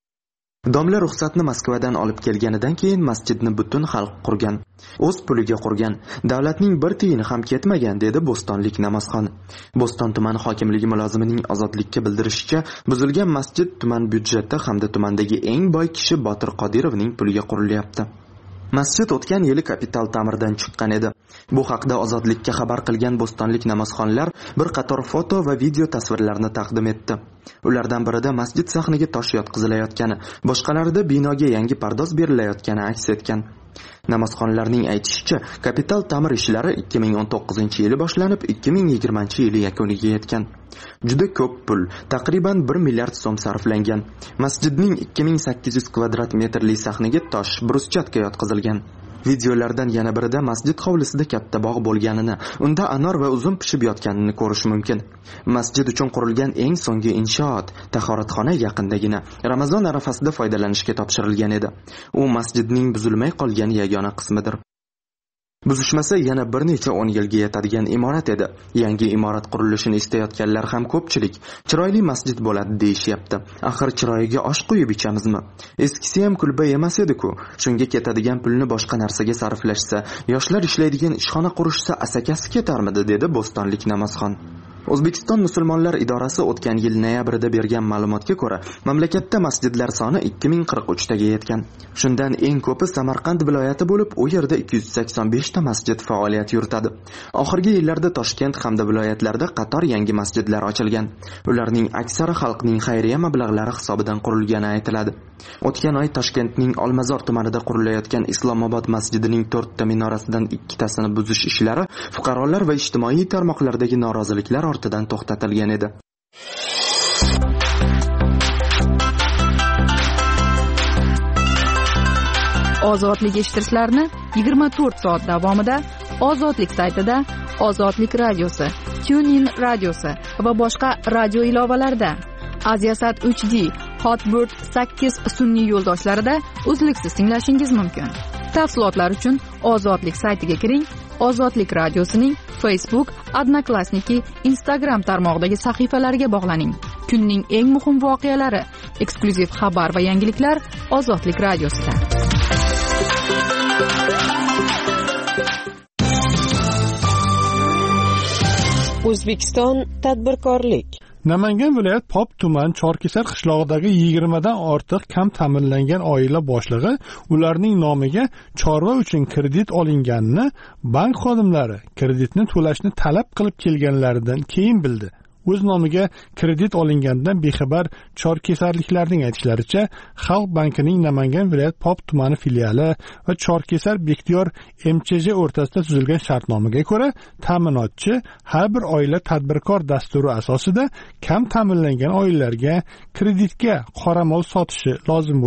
Domla ruxsatni Moskvadan olib kelganidan keyin masjidni butun xalq qurgan. O'z puliga qurgan. Davlatning bir tiyini ham ketmagan, dedi bo'stonlik namozxon. Bo'ston tuman hokimligi mulozimining ozodlikka bildirishicha, buzilgan masjid tuman byudjeti hamda tumandagi eng boy kishi Botir Qodirovning puliga qurilyapti. Masjid o'tgan yili kapital ta'mirdan chiqqan edi. Bu haqda ozodlikka xabar qilgan bo'stonlik namozxonlar bir qator foto va video tasvirlarni taqdim etdi. Ulardan birida masjid sahniga tosh yotqizilayotgani, boshqalarida binoga yangi pardoz berilayotgani aks etgan. Namozxonlarning aytishicha, kapital ta'mir ishlari 2019-yili boshlanib, 2020-yili yakuniga yetgan. Juda ko'p pul, taqriban 1 milliard so'm sarflangan. Masjidning 2800 kvadrat metrli sahniga tosh, bruschatka yotqizilgan. Videolardan yana birida masjid hovlisida katta bog' bo'lganini, unda anor va uzum pishib yotganini ko'rish mumkin. Masjid uchun qurilgan eng so'nggi inshoot, tahoratxona yaqindagina Ramazon arafasida foydalanishga topshirilgan edi. U masjidning buzilmay qolgan yagona qismidir. Buzishmasa yana bir necha 10 yilga yetadigan imorat edi. Yangi imorat qurilishini istayotganlar ham ko'pchilik. Chiroyli masjid bo'ladi deyishyapti. Axir chiroyiga osh quyib ichamizmi? Eskisi ham kulba emas edi-ku. Shunga ketadigan pulni boshqa narsaga sarflashsa, yoshlar ishlaydigan ishxona qurishsa asakasi ketarmidi, dedi bo'stonlik namozxon. O'zbekiston musulmonlar idorasi o'tgan yil noyabrida bergan ma'lumotga ko'ra, mamlakatda masjidlar soni 2043 taga yetgan. Shundan eng ko'pi Samarqand viloyati bo'lib, u yerda 285 ta masjid faoliyat yuritadi. Oxirgi yillarda Toshkent hamda viloyatlarda qator yangi masjidlar ochilgan. Ularning aksari xalqning xayriya mablag'lari hisobidan qurilgani aytiladi. O'tgan oy Toshkentning Olmazor tumanida qurilayotgan Islomobod masjidining 4 ta minorasidan 2 tasini buzish ishlari fuqarolar va ijtimoiy tarmoqlardagi noroziliklar ortidan to'xtatilgan edi. Ozodlik eshittirishlarni 24 soat davomida Ozodlik saytida, Ozodlik radiosi, TuneIn radiosi va boshqa radio ilovalarda, Aziasat HD, Hotbird 8 sun'iy yo'ldoshlarida uzluksiz tinglashingiz mumkin. Tafsilotlar uchun Ozodlik saytiga kiring. Ozodlik radiosining Facebook, Odnoklassniki, Instagram tarmog'idagi sahifalariga bog'laning. Kunning eng muhim voqealari, eksklyuziv xabar va yangiliklar Ozodlik radiosida. O'zbekiston tadbirkorlik. Namangan viloyat Pop tuman Chorkesar qishlog'idagi 20 dan ortiq kam ta'minlangan oila boshlig'i ularning nomiga chorva uchun kredit olinganini bank xodimlari kreditni to'lashni talab qilib kelganlaridan keyin bildi. O'z nomiga kredit olingandan bexabar chorkesarliklarning aytishlaricha, Xalq bankining Namangan viloyat Pop tumani filiali va Chorkesar Bektiyor MCJ o'rtasida tuzilgan shartnomaga ko'ra, ta'minotchi har bir oila tadbirkor dasturi asosida kam ta'minlangan oilalarga kreditga qoramol sotishi lozim bo'lgan.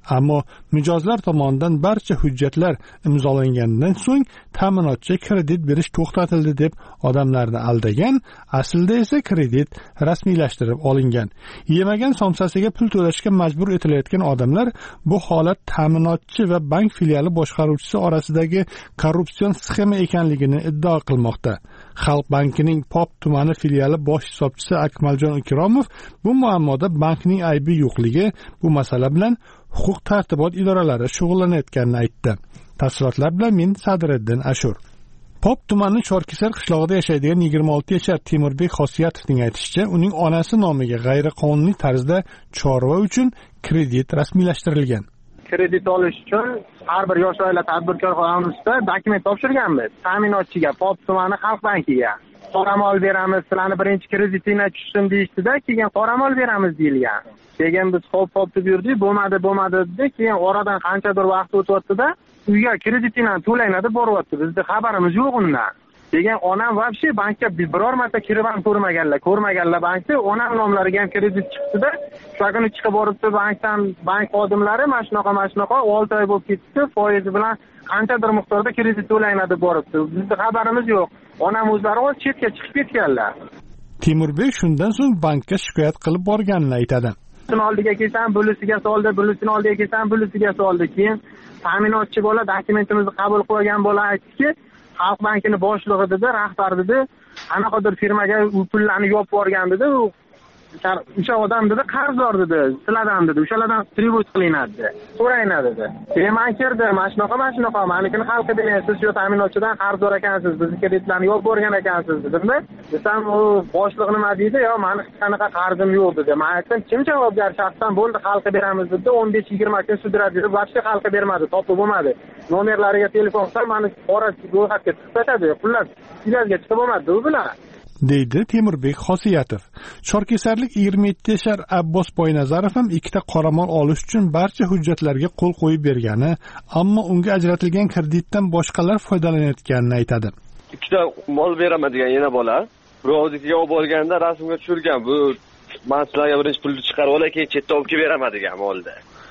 ammo mijozlar tomonidan barcha hujjatlar imzolangandan so'ng ta'minotchi kredit berish to'xtatildi deb odamlarni aldagan, aslida esa kredit rasmiylashtirib olingan. Yemagan somsasiga pul to'lashga majbur etilayotgan odamlar bu holat ta'minotchi va bank filiali boshqaruvchisi orasidagi korrupsion sxema ekanligini iddao qilmoqda. Xalq bankining Pop tumani filiali bosh hisobchisi Akmaljon Ikromov bu muammoda bankning aybi yo'qligi, bu masala bilan huquq-tartibot idoralari shug'ullanayotganini aytdi. Tafsilotlar bilan men Sadriddin Ashur. Pop tumani Chorkesar qishlog'ida yashaydigan 26 yashar Temurbek Xosiyatovning aytishicha, uning onasi nomiga g'ayriqonuniy tarzda chorva uchun kredit rasmiylashtirilgan. Kredit olish uchun har bir yosh oila tadbirkor xonamusida dokument topshirganmiz. Ta'minotchiga, Pop tumani Xalq bankiga. Qoramol beramiz, sizlarni birinchi kreditinglar tushsin deyishdi-da, keyin qoramol beramiz deyilgan. Keyin biz hop deb yurdik, bo'lmadi dedi. Keyin oradan qanchadir vaqt o'tdi-da, uyga kreditinglarni to'laylar deb boryapti. Bizda xabarimiz yo'q undan. Degan onam vobshe bankka biror marta kirib ham ko'rmaganlar bankda. Onam nomlariga ham kredit chiqdi-da, shu kuni chiqib boribdi bankdan, bank xodimlari mana shunaqa 6 oy bo'lib ketdi, foizi bilan qanchadir miqdorda kredit to'laylar deb boribdi. Bizda xabarimiz yo'q. Onam o'zlari chetga chiqib ketganlar. Temurbek shundan so'ng bankka shikoyat qilib borganini aytadi. Oldiga kelsam, bulisiga soldi, bulisini oldiga kelsam, bulisiga soldi. Keyin ta'minotchi bola dokumentimizni qabul qilgan bola aytdiki, Xalq bankini boshlig'i dedi, rahbar dedi, qanaqadir firmaga u pullarni yopib borgan dedi. O'sha odam dedi, qarzdor dedi, sizlardan dedi, o'shalardan tribut qilinadi dedi. So'raylar dedi. Men kirdim, mana shunaqa, manikini xalqqa berasiz, shu ta'minotchidan qarzdor ekansiz, bizni kreditlarni yopib borgan ekansiz dedim-da. Desam, u boshliq nima deydi? Yo, meni hech qanaqa qarzim yo'q dedi. Men aytdim, kim javobgar shaxsdan bo'ldi, xalqqa beramiz dedi. 15-20 kun sudradi deb, vaqtga xalqqa bermadi, topib bo'lmadi. Nomerlariga telefon qilsam, meni qora ro'yxatga chiqib xullas, sizlarga chiqib bo'lmadi u bilan. deydi Temurbek Xosiyatov. Chorkesarlik 27 yashar Abbos Boynazarov ham ikkita qoramol olish uchun barcha hujjatlarga qo'l qo'yib bergani, ammo unga ajratilgan kreditdan boshqalar foydalanayotganini aytadi. Ikkita mol beraman degan yana bola, birovnikiga olib borganda rasmga tushirgan. Bu men sizlarga birinchi pulni chiqarib olay, keyin chetda olib kelib beraman degan molda.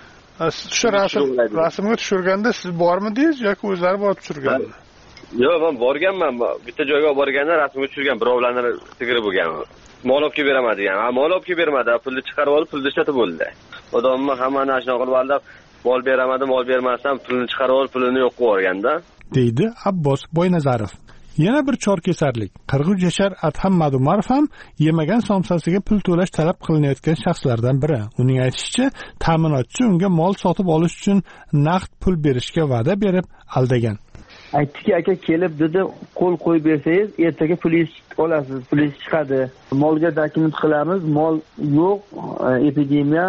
Shu rasmga tushirganda siz bormidingiz yoki o'zlari borib tushirganmi? Yo'q, men borganman. Bitta joyga borganda rasmga tushirgan, birovlarni sigiri bo'lgan. Mol olib kelib beraman degan. Mol olib kelib bermadi, pulni chiqarib olib, pulni ishlatib bo'ldi. Odamni hammani shunaqa qilib aldab, mol beramadim, mol bermasam, pulni chiqarib olib, pulini yo'q qilib yuborganda, deydi Abbos Boynazarov. Yana bir chorkesarlik 43 yashar Adham Madumarov ham yemagan somsasiga pul to'lash talab qilinayotgan shaxslardan biri. Uning aytishicha, ta'minotchi unga mol sotib olish uchun naqd pul berishga va'da berib aldagan. Aytdiki, aka kelib dedi, qo'l qo'yib bersangiz, ertaga pulingiz olasiz, pulingiz chiqadi. Molga dokument qilamiz, mol yo'q, epidemiya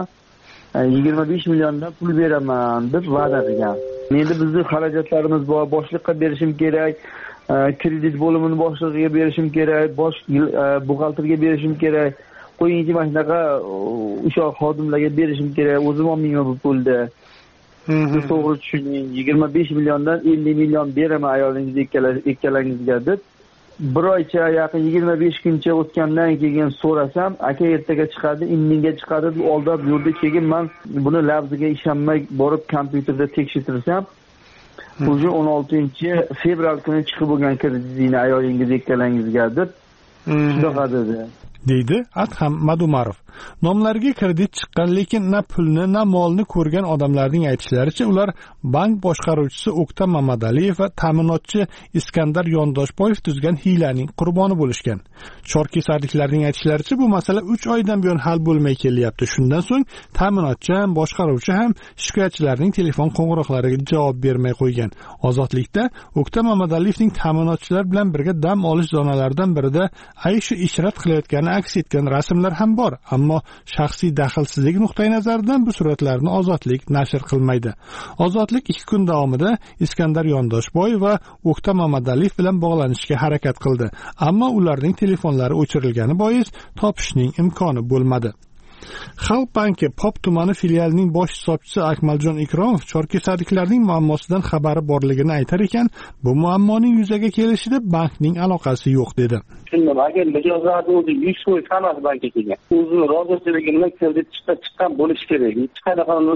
25 milliondan pul beraman deb va'da qilgan. Endi bizning xarajatlarimiz bor, boshliqqa berishim kerak, kredit bo'limini boshlig'iga berishim kerak, buxgalterga berishim kerak. Qo'yingchi mana shunaqa o'sha xodimlarga berishim kerak, o'zim olmayman bu pulni. Siz to'g'ri tushuning, 25 milliondan 50 million beraman ayolingiz ikkalangizga deb. Bir oycha yaqin 25 kuncha o'tgandan keyin so'rasam, aka ertaga chiqadi, indinga chiqadi deb oldab yurdi. Keyin men buni labziga ishonmay borib kompyuterda tekshirtirsam, o'zi 16-fevral kuni chiqib bo'lgan kreditingizni ayolingiz ikkalangizga deb shunaqa dedi. deydi Adham Madumarov. Nomlariga kredit chiqqan, lekin na pulni, na molni ko'rgan odamlarning aytishlaricha, ular bank boshqaruvchisi O'ktam Mamadaliyev va ta'minotchi Iskandar Yondoshboyev tuzgan hiylaning qurboni bo'lishgan. Chorkesarliklarning aytishlaricha, bu masala 3 oydan buyon hal bo'lmay kelyapti. Shundan so'ng ta'minotchi ham, boshqaruvchi ham shikoyatchilarning telefon qo'ng'iroqlariga javob bermay qo'ygan. Ozodlikda O'ktam Mamadaliyevning ta'minotchilar bilan birga dam olish zonalaridan birida ayshi ishrat qilayotgani aks etgan rasmlar ham bor, ammo shaxsiy daxlsizlik nuqtai nazaridan bu suratlarni Ozodlik nashr qilmaydi. Ozodlik 2 kun davomida Iskandar Yondoshboyev va O'ktam Mamadaliyev bilan bog'lanishga harakat qildi, ammo ularning telefonlari o'chirilgani bois topishning imkoni bo'lmadi. Xalq banki Pop tumani filialining bosh hisobchisi Akmaljon Ikromov chorkesarliklarning muammosidan xabari borligini aytar ekan, bu muammoning yuzaga kelishida bankning aloqasi yo'q dedi. Shundan agar mijozlarni o'zi 100% emas bankka kelgan. O'zini roziligi bilan kredit chiqqan bo'lish kerak. Hech qanaqa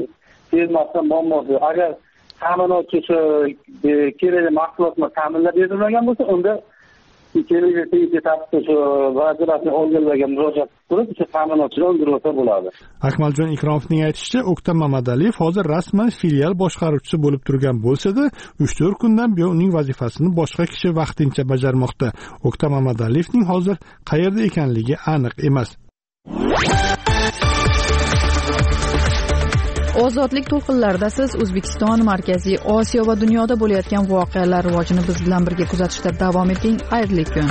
bermasdan muammosi. Agar ta'minotchi shu kerakli mahsulotni ta'minlab berilmagan bo'lsa, unda kelajakda tartibda shu vazirlikning organlariga murojaat qilib, o'sha ta'minotchini undirsa bo'ladi. Akmaljon Ikromovning aytishicha, O'ktam Mamadaliyev hozir rasman filial boshqaruvchisi bo'lib turgan bo'lsa-da, 3-4 kundan buyon uning vazifasini boshqa kishi vaqtincha bajarmoqda. O'ktam Mamadaliyevning hozir qayerda ekanligi aniq emas. Ozodlik to'lqinlarida siz O'zbekiston, Markaziy Osiyo va dunyoda bo'layotgan voqealar rivojini biz bilan birga kuzatishda davom eting. Xayrli kun.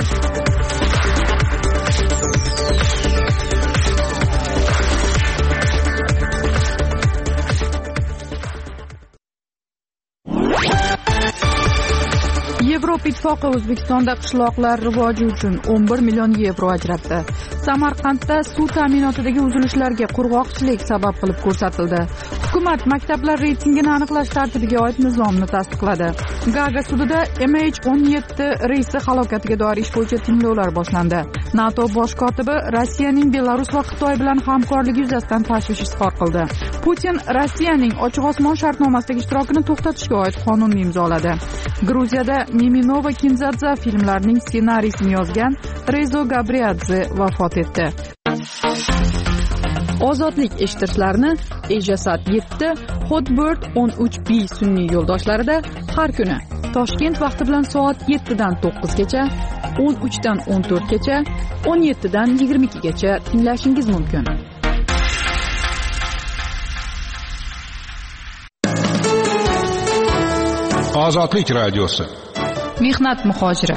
Yevropa Ittifoqi O'zbekistonda qishloqlar rivoji uchun 11 million yevro ajratdi. Samarqandda suv ta'minotidagi uzilishlarga qurg'oqchilik sabab qilib ko'rsatildi. Hukumat maktablar reytingini aniqlash tartibiga oid nizomni tasdiqladi. Gaaga sudida MH17 reysi halokatiga doir ish bo'yicha tinglovlar boshlandi. NATO bosh kotibi Rossiyaning Belarus va Xitoy bilan hamkorligi yuzasidan tashvish izhor qildi. Putin Rossiyaning Ochiq osmon shartnomasidagi ishtirokini to'xtatishga oid qonunni imzoladi. Gruziyada Mimino va Kinzadza filmlarining ssenariysini yozgan Rezo Gabriadze vafot etdi. Ozodlik eshittirishlarni Ejasat 7, Hotbird 13B sun'iy yo'ldoshlarida har kuni Toshkent vaqti bilan soat 7 dan 9 gacha, 13 dan 14 gacha, 17 dan 22 gacha tinglashingiz mumkin. Ozodlik radiosi. Mehnat muhojiri.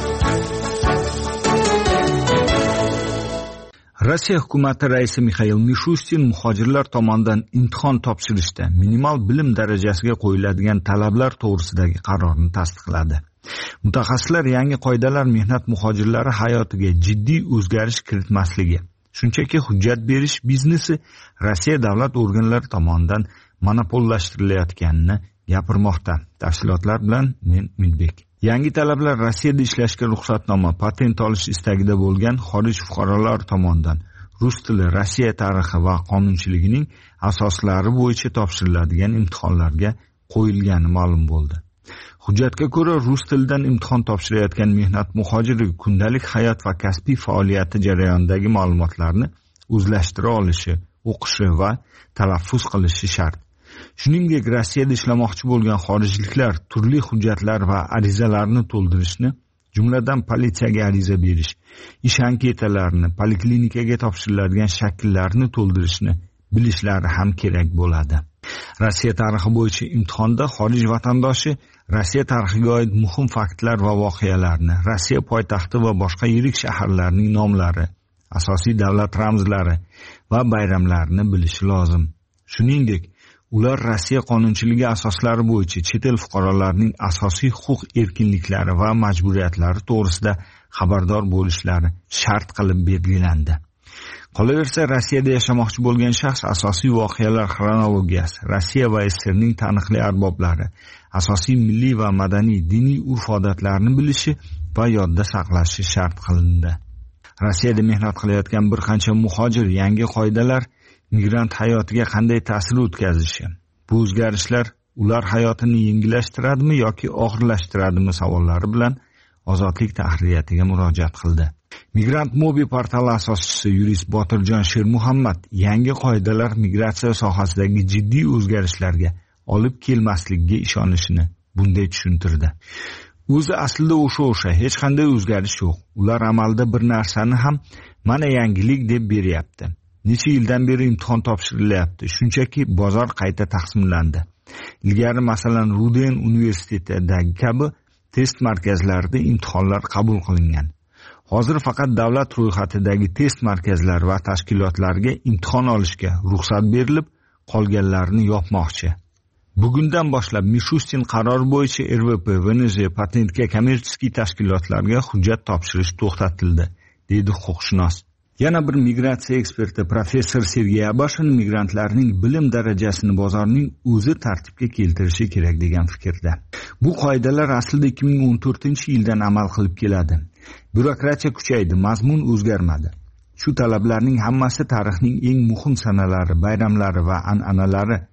Rossiya hukumati raisi Mixail Mishustin muhojirlar tomonidan imtihon topshirishda minimal bilim darajasiga qo'yiladigan talablar to'g'risidagi qarorni tasdiqladi. Mutaxassislar yangi qoidalar mehnat muhojirlari hayotiga jiddiy o'zgarish kiritmasligi, shunchaki hujjat berish biznesi Rossiya davlat organlari tomonidan monopollashtiriladiganini gapirmoqda. Tafsilotlar bilan men Umidbek. Yangi talablar Rossiyada ishlashga ruxsatnoma, patent olish istagida bo'lgan xorij fuqarolari tomonidan rus tili, Rossiya tarixi va qonunchiligining asoslari bo'yicha topshiriladigan imtihonlarga qo'yilgani ma'lum bo'ldi. Hujjatga ko'ra, rus tilidan imtihon topshirayotgan mehnat muhojiri kundalik hayot va kasbiy faoliyati jarayonidagi ma'lumotlarni o'zlashtira olishi, o'qishi va talaffuz qilishi shart. Shuningdek, Rossiyada ishlamoqchi bo'lgan xorijliklar turli hujjatlar va arizalarni to'ldirishni, jumladan politsiyaga ariza berish, ish anketalarini, poliklinikaga topshiriladigan shakllarni to'ldirishni bilishlari ham kerak bo'ladi. Rossiya tarixi bo'yicha imtihonda xorij vatandoshi Rossiya tarixiga oid muhim faktlar va voqealarni, Rossiya poytaxti va boshqa yirik shaharlarning nomlari, asosiy davlat ramzlari va bayramlarini bilishi lozim. Shuningdek, ular Rossiya qonunchiligi asoslari bo'yicha chet el fuqarolarining asosiy huquq erkinliklari va majburiyatlari to'g'risida xabardor bo'lishlari shart qilib belgilandi. Qolaversa, Rossiyada yashamoqchi bo'lgan shaxs asosiy voqealar xronologiyasi, Rossiya va SSRning taniqli arboblari, asosiy milliy va madaniy diniy urf-odatlarni bilishi va yodda saqlashi shart qilindi. Rossiyada mehnat qilayotgan bir qancha muhojir yangi qoidalar migrant hayotiga qanday ta'sir o'tkazishi, bu o'zgarishlar ular hayotini yengillashtiradimi yoki og'irlashtiradimi savollari bilan Ozodlik tahriyatiga murojaat qildi. Migrant Mobi portali asoschisi yurist Botirjon Shermuhammad yangi qoidalar migratsiya sohasidagi jiddiy o'zgarishlarga olib kelmasligiga ishonishini bunday tushuntirdi. O'zi aslida o'sha hech qanday o'zgarish yo'q. Ular amalda bir narsani ham mana yangilik deb beryapti. Necha yildan beri imtihon topshirilyapti, shunchaki bozor qayta taqsimlandi. Ilgari masalan Ruden universitetidagi kabi test markazlarida imtihonlar qabul qilingan. Hozir faqat davlat ro'yxatidagi test markazlari va tashkilotlarga imtihon olishga ruxsat berilib, qolganlarini yopmoqchi. Bugundan boshlab Mishustin qarori bo'yicha RVP, VNJ, patentga kommersiya tashkilotlarga hujjat topshirish to'xtatildi, deydi huquqshunos. Yana bir migratsiya eksperti professor Sergey Abashin migrantlarning bilim darajasini bozorning o'zi tartibga keltirishi kerak degan fikrda. Bu qoidalar aslida 2014-yildan amal qilib keladi. Byurokratiya kuchaydi, mazmun o'zgarmadi. Shu talablarning hammasi tarixning eng muhim sanalari, bayramlari va an'analari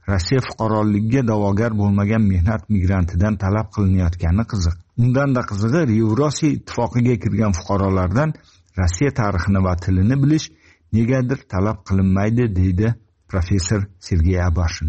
Rossiya fuqaroligiga da'vogar bo'lmagan mehnat migrantidan talab qilinayotgani qiziq. Undanda qizig'i, Yevrosiyo ittifoqiga kirgan fuqarolardan Rossiya tarixini va tilini bilish negadir talab qilinmaydi, deydi professor Sergey Abashin.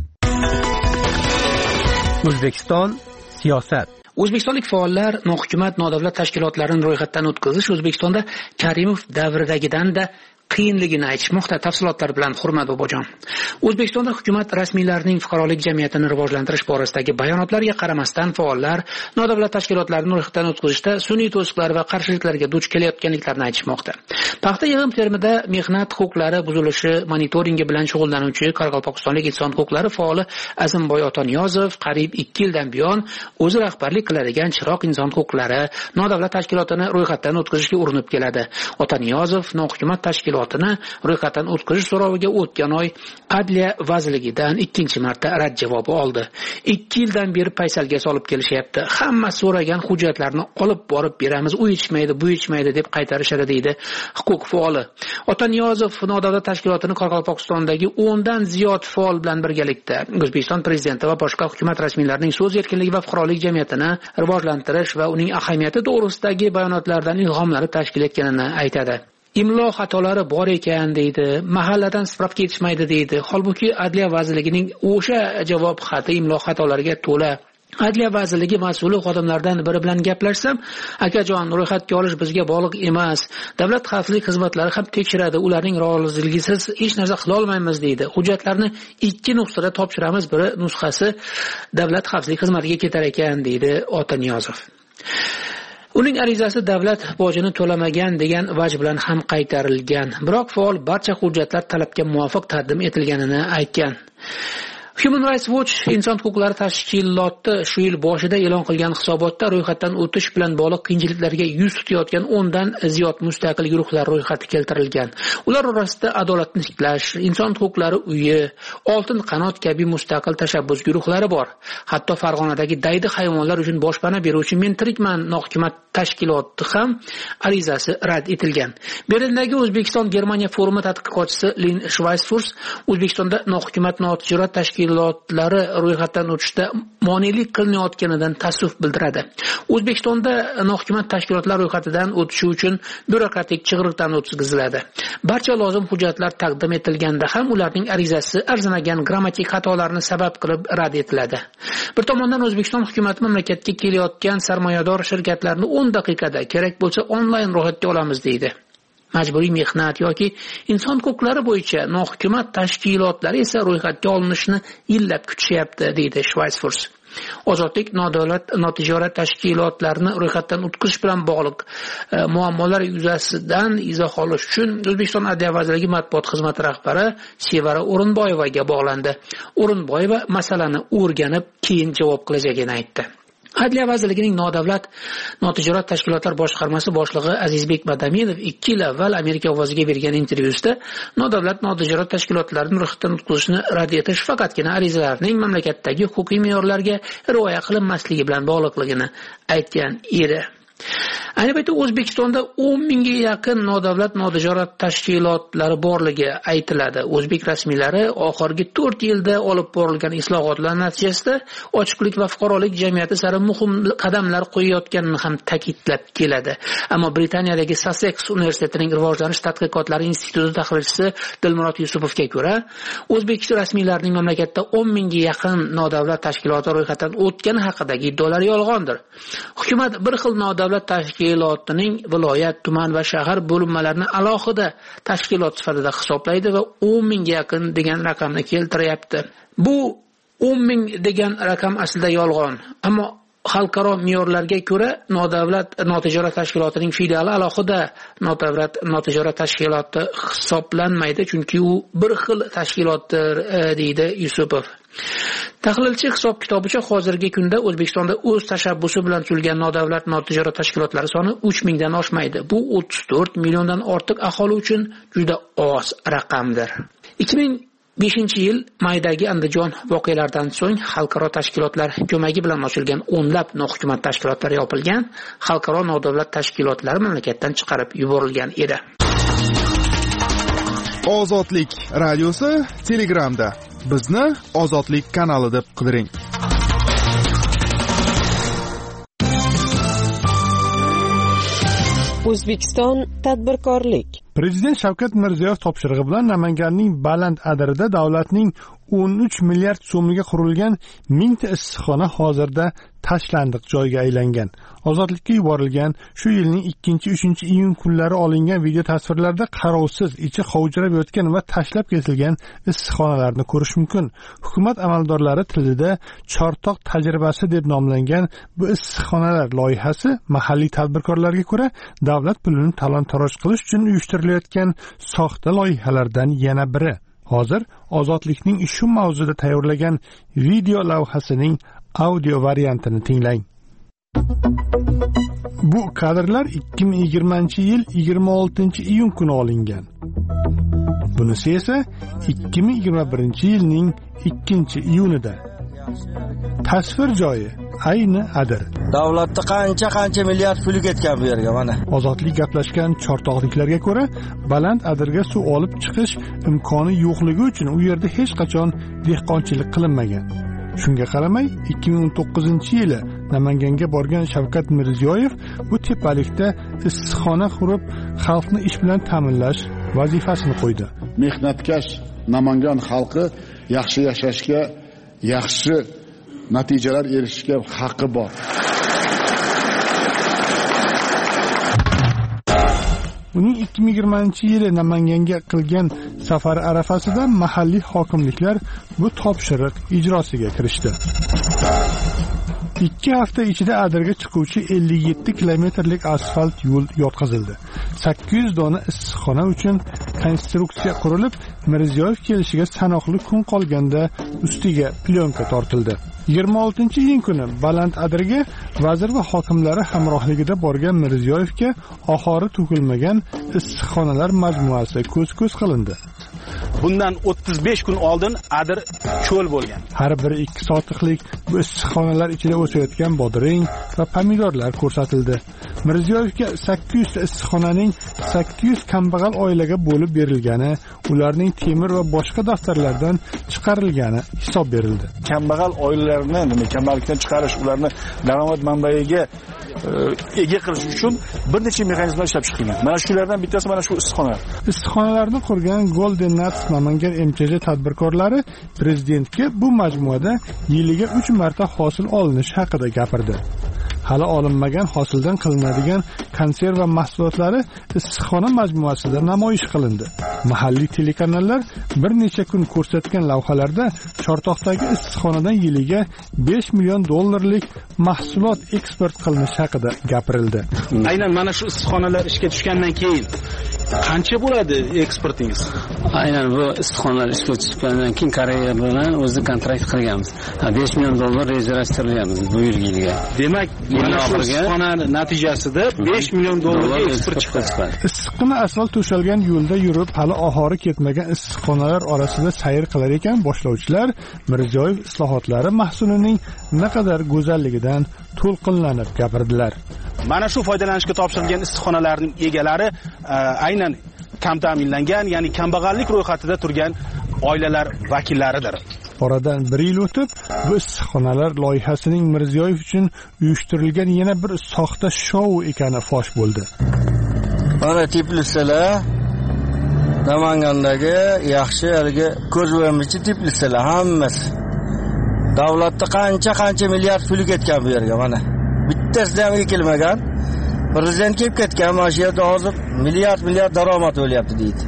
O'zbekiston siyosat. O'zbekistonlik faollar nohukumat nodavlat tashkilotlarini ro'yxatdan o'tkazish O'zbekistonda Karimov davridagidan-da qiyinligini aytishmoqda. Tafsilotlar bilan Hurmat Bobojon. O'zbekistonda hukumat rasmiylarining fuqarolik jamiyatini rivojlantirish borasidagi bayonotlariga qaramasdan faollar nodavlat tashkilotlarini ro'yxatdan o'tkazishda sun'iy to'siqlar va qarshiliklarga duch kelayotganliklarini aytishmoqda. Paxta yig'im termida mehnat huquqlari buzilishi monitoringi bilan shug'ullanuvchi Qoraqalpog'istonlik inson huquqlari faoli Azimboy Otaniyozov qariyb 2 yildan buyon o'zi rahbarlik qiladigan Chiroq inson huquqlari nodavlat tashkilotini ro'yxatdan o'tkazishga urinib keladi. Otaniyozov nohukumat tashkilotini ro'yxatdan o'tkazish so'roviga o'tgan oy Adliya vazirligidan 2-marta rad javobi oldi. 2 yildan beri paysalga solib kelishyapti. Hamma so'ragan hujjatlarni olib borib beramiz, u yetishmaydi, bu yetishmaydi deb qaytarishadi, deydi huquq faoli. Otaniyozov nodavlat tashkilotini Qoraqalpog'istondagi 10 dan ziyod faol bilan birgalikda O'zbekiston prezidenti va boshqa hukumat rasmiylarining so'z erkinligi va fuqarolik jamiyatini rivojlantirish va uning ahamiyati to'g'risidagi bayonotlardan ilhomlari tashkil etganini aytadi. Imlo xatolari bor ekan, deydi. Mahalladan spravka yetishmaydi, deydi. Holbuki Adliya vazirligining o'sha javob xati imlo xatolariga to'la. Adliya vazirligi mas'uli xodimlardan biri bilan gaplashsam, akajon, ro'yxatga olish bizga bog'liq emas. Davlat xavfsizlik xizmatlari ham tekshiradi. Ularning roziligisiz hech narsa qila olmaymiz, deydi. Hujjatlarni 2 nusxada topshiramiz, biri nusxasi davlat xavfsizlik xizmatiga ketar ekan, deydi Otaniyozov. Uning arizasi davlat bojini to'lamagan degan vaj bilan ham qaytarilgan. Biroq faol barcha hujjatlar talabga muvofiq taqdim etilganini aytgan. Human Rights Watch inson huquqlari tashkiloti shu yil boshida e'lon qilgan hisobotda ro'yxatdan o'tish bilan bog'liq qiyinchiliklarga yuz tutayotgan 10 dan ziyod mustaqil guruhlar ro'yxati keltirilgan. Ular orasida adolatni tiklash, inson huquqlari uyi, oltin qanot kabi mustaqil tashabbus guruhlari bor. Hatto Farg'onadagi daydi hayvonlar uchun boshpana beruvchi Men tirikman nohukumat tashkiloti ham arizasi rad etilgan. Berlindagi O'zbekiston Germaniya forumi tadqiqotchisi Lin Schweisfurs O'zbekistonda nohukumat notijorat tashkilotlari ro'yxatdan o'tishda monelik qilinayotganidan ta'ssuf bildiradi. O'zbekistonda nohukumat tashkilotlar ro'yxatidan o'tishi uchun byurokratik chig'iriqdan o'tkaziladi. Barcha lozim hujjatlar taqdim etilganda ham ularning arizasi arzimagan grammatik xatolarni sabab qilib rad etiladi. Bir tomondan O'zbekiston hukumati mamlakatga kelayotgan sarmoyador shirkatlarni 10 daqiqada kerak bo'lsa onlayn ro'yxatga olamiz, deydi. Majburiy mehnat yoki inson huquqlari bo'yicha nohukumat tashkilotlari esa ro'yxatga olinishni yillab kutishyapti, deydi Schweisfurs. Ozodlik nodavlat notijorat tashkilotlarini ro'yxatdan o'tkazish bilan bog'liq muammolar yuzasidan izoh olish uchun O'zbekiston Adliya vazirligi matbuot xizmati rahbari Sevara O'rinboyevaga bog'landi. O'rinboyeva masalani o'rganib, keyin javob qilajagini aytdi. Adliya vazirligining nodavlat notijorat tashkilotlar boshqarmasi boshlig'i Azizbek Madaminov 2 yil avval Amerika ovoziga bergan intervyusida nodavlat notijorat tashkilotlarini ro'yxatdan o'tkazishni rad etish faqatgina arizalarning mamlakatdagi huquqiy me'yorlarga rioya qilinmasligi bilan bog'liqligini aytgan edi. Ayni paytda O'zbekistonda 10 mingga yaqin nodavlat notijorat tashkilotlari borligi aytiladi. O'zbek rasmiylari oxirgi 4 yilda olib borilgan islohotlar natijasida ochiqlik va fuqarolik jamiyati sari muhim qadamlar qo'yayotganini ham ta'kidlab keladi. Ammo Britaniyadagi Sussex universitetining rivojlanish tadqiqotlari instituti tahlilchisi Dilmurod Yusupovga ko'ra, O'zbek rasmiylarining mamlakatda 10 mingga yaqin nodavlat tashkiloti ro'yxatdan o'tgani haqidagi iddaolar yolg'ondir. Hukumat bir xil nodavlat tashkilotining viloyat, tuman va shahar bo'linmalarini alohida tashkilot sifatida hisoblaydi va 10 mingga yaqin degan raqamni keltiryapti. Bu 10 ming degan raqam aslida yolg'on. Ammo xalqaro me'yorlarga ko'ra nodavlat notijorat tashkilotining filiali alohida nodavlat notijorat tashkiloti hisoblanmaydi, chunki u bir xil tashkilotdir, deydi Yusupov. Tahlilchi hisob-kitobicha hozirgi kunda O'zbekistonda o'z tashabbusi bilan tuzilgan nodavlat notijorat tashkilotlari soni 3 mingdan oshmaydi. Bu 34 milliondan ortiq aholi uchun juda oz raqamdir. 2005-yil maydagi Andijon voqealaridan so'ng xalqaro tashkilotlar ko'magi bilan ochilgan o'nlab nohukumat tashkilotlari yopilgan, xalqaro nodavlat tashkilotlari mamlakatdan chiqarib yuborilgan edi. Ozodlik radiosi Telegramda. Bizni Ozodlik kanali deb qidiring. O'zbekiston tadbirkorlik. Prezident Shavkat Mirziyoyev topshirig'i bilan Namanganning Baland Adirida davlatning 13 milliard so'mga qurilgan 1000 ta issiqxona hozirda tashlandiq joyga aylangan. Ozodlikka yuborilgan shu yilning 2-3 iyun kunlari olingan video tasvirlarda qarovsiz, ichi qovjirab yotgan va tashlab ketilgan issiqxonalarni ko'rish mumkin. Hukumat amaldorlari tilida chortoq tajribasi deb nomlangan bu issiqxonalar loyihasi mahalliy tadbirkorlarga ko'ra davlat pulini talon-taroj qilish uchun uyushtirilayotgan soxta loyihalardan yana biri. Hozir Ozodlikning shu mavzuda tayyorlagan video lavhasining audio variantini tinglang. Bu kadrlar 2020-yil 26-iyun kuni olingan. Bunisi esa 2021-yilning 2-iyunida. Tasvir joyi ayni Adir. Davlatda qancha milliard pul ketgan bu yerga mana. Ozodlik gaplashgan chortoqliklarga ko'ra, Baland Adirga suv olib chiqish imkoni yo'qligi uchun u yerda hech qachon dehqonchilik qilinmagan. Shunga qaramay 2019-yili Namanganga borgan Shavkat Mirziyoyev bu tepalikda issiqxona qurib, xalqni ish bilan ta'minlash vazifasini qo'ydi. Mehnatkash Namangan xalqi yaxshi yashashga, yaxshi natijalar erishishga haqqi bor. Uning 2020-yili Namanganga qilgan safari arafasida mahalliy hokimliklar bu topshiriq ijrosiga kirishdi. 2 hafta ichida Adirga chiquvchi 57 kilometrlik asfalt yo'l yotqizildi. 800 dona issiqxona uchun konstruksiya qurilib, Mirziyoyev kelishiga sanoqli kun qolganda ustiga plyonka tortildi. 26-iyun kuni Baland Adirga vazir va hokimlari hamrohligida borgan Mirziyoyevga ohori to'kilmagan issiqxonalar majmuasi ko'z-ko'z qilindi. Bundan 35 kun oldin Adir cho'l bo'lgan. Har biri 2 sotiqlik bu issiqxonalar ichida o'sayotgan bodring va pomidorlar ko'rsatildi. Mirziyoyevga 800 ta issiqxonaning 800 kambag'al oilaga bo'lib berilgani, ularning temir va boshqa daftarlardan chiqarilgani hisob berildi. Kambag'al oilalarni kambag'allikdan chiqarish, ularni daromad manbaiga ega qilish uchun bir necha mexanizmlar ishlab chiqilgan. Mana shulardan bittasi mana shu issiqxonalar. Issiqxonalarni qurgan Golden Nuts Namangan MCJ tadbirkorlari prezidentga bu majmuada yiliga 3 marta hosil olinish haqida gapirdi. Hali olinmagan hosildan qilinadigan konserva mahsulotlari issiqxona majmuasida namoyish qilindi. Mahalliy telekanallar bir necha kun ko'rsatgan lavhalarda Chortoqdagi issiqxonadan yiliga 5 million dollarlik mahsulot eksport qilinishi haqida gapirildi. Aynan mana shu issiqxonalar ishga tushgandan keyin qancha bo'ladi eksportingiz? Aynan bu issiqxonalar ishga tushgandan keyin Koreya bilan o'zi kontrakt qilganmiz. 5 million dollar rejalashtiryapmiz bu yilga. Demak, mana shu issiqxona natijasida 5 million dollarga eksport chiqdi. Issiqxona asfalt to'shalgan yo'lda yurib, hali ohori ketmagan issiqxonalar orasida sayr qilar ekan boshlovchilar Mirziyoyev islohotlari mahsulining naqadar go'zalligidan to'lqinlanib gapirdilar. Mana shu foydalanishga topshirilgan issiqxonalarning egalari aynan kam ta'minlangan, ya'ni kambag'allik ro'yxatida turgan oilalar vakillaridir. Oradan 1 yil o'tib, bu issiqxonalar loyihasining Mirziyoyev uchun uyushtirilgan yana bir soxta shou ekani fosh bo'ldi. Mana Tbilisilar Namangandagi yaxshi haligi ko'zbo'yamchi Tbilisilar hammasi. Davlatda qancha milliard pul ketgan bu yerga mana. Bittasi ham kelmagan. Prezident kelib ketgan, mana shu yerda hozir milliard daromad bo'lyapti deydi.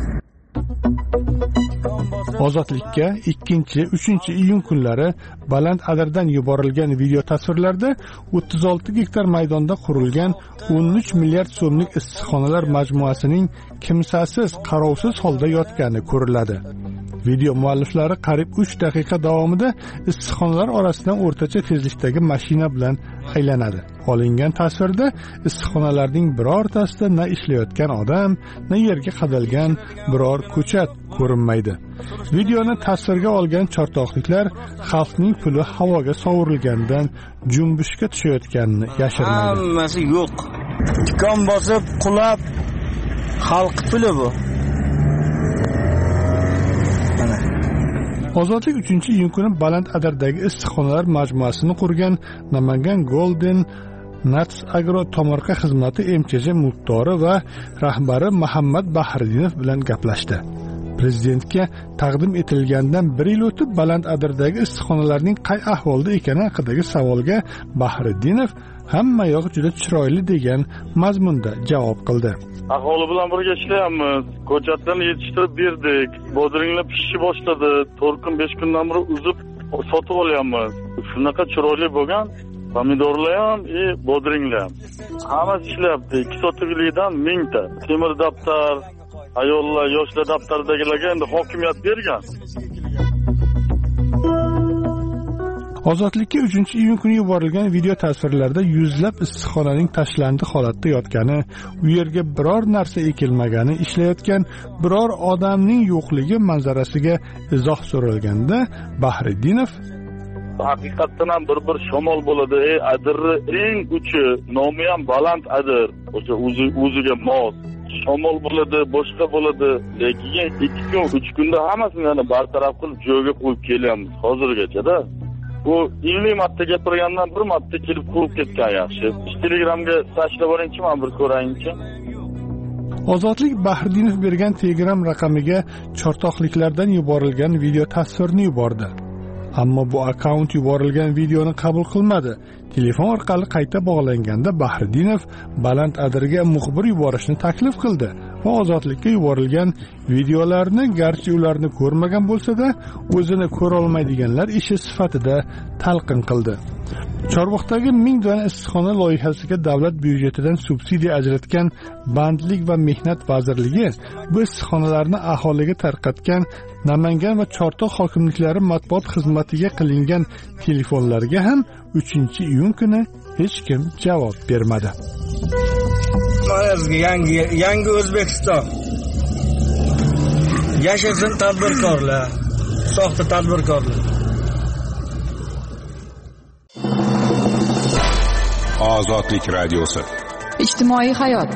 Ozodlikka 2-3 kunlari Baland Adirdan yuborilgan video tasvirlarda 36 gektar maydonda qurilgan 13 milliard so'mlik issiqxonalar majmuasining kimsasiz, qarovsiz holda yotgani ko'riladi. Video mualliflari qariyb 3 daqiqa davomida issiqxonalar orasidan o'rtacha tezlikdagi mashina bilan aylanadi. Olingan tasvirda issiqxonalarning birortasida na ishlayotgan odam, na yerga qadalgan biror ko'chat ko'rinmaydi. Videoni tasvirga olgan chortoqliklar xalqning puli havoga sovurilgandan junbushga tushayotganini yashirmaydi. Hammasi yo'q. Tikon bosib, qulab xalq puli bu. Ozodlik 3-iyun kuni Baland-Adardagi issiqxonalar majmuasini qurgan Namangan Golden Nuts Agro tomorqa xizmati MCJ mulkdori va rahbari Muhammad Bahriddinov bilan gaplashdi. Prezidentga taqdim etilgandan 1 yil o'tib Baland-Adardagi issiqxonalarning qay ahvolda ekani haqidagi savolga Bahriddinov hamma yoq juda chiroyli degan mazmunda javob qildi. Aholi bilan birga ishlayapmiz. Ko'chatlarni yetishtirib berdik. Bodringlar pishishni boshladi. 4 kun 5 kundan beri uzib sotib olyapmiz. Shunaqa chiroyli bo'lgan pomidorlar ham, bodringlar ham. Hammasi ishlayapti. 2 sotiklikdan 1000 ta. Temir daftar, ayollar, yoshlar daftaridagilarga endi hokimiyat bergan. Ozodlikka 3-iyun kuni yuborilgan video tasvirlarda yuzlab issiqxonaning tashlandiq holatda yotgani, u yerga biror narsa ekilmagani, ishlayotgan biror odamning yo'qligi manzarasiga izoh so'ralganda Bahriddinov haqiqatdan ham bir shamol bo'ladi. Adirni eng uchi, nomi ham baland adir. O'sha o'ziga mos. Shamol bo'ladi, boshqa bo'ladi. Lekin 2 kun, 3 kunda hammasini bartaraf qilib joyiga qo'yib kelyapmiz hozirgacha-da. Bu 50 marta gapirgandan bir marta kelib qurib ketgan yaxshi. Telegramga tashlab boringchi, men bir ko'rayinchi. Ozodlik Bahriddinov bergan Telegram raqamiga chortoqliklardan yuborilgan video tasvirni yubordi. Ammo bu akkaunt yuborilgan videoni qabul qilmadi. Telefon orqali qayta bog'langanda Bahriddinov Baland-Adarga muxbir yuborishni taklif qildi va Ozodlikka yuborilgan videolarni garchi ularni ko'rmagan bo'lsa-da, o'zini ko'ra olmaydiganlar ishi sifatida talqin qildi. Chorvoqdagi 1000 dona issiqxona loyihasiga davlat byudjetidan subsidiya ajratgan Bandlik va Mehnat vazirligi bu issiqxonalarni aholiga tarqatgan Namangan va Chortoq hokimliklari matbuot xizmatiga qilingan telefonlarga ham 3-iyun kuni hech kim javob bermadi. Yangi O'zbekiston. Yashasin tadbirkorlar, soxta tadbirkorlar. Ozodlik radiosi. Ijtimoiy hayot.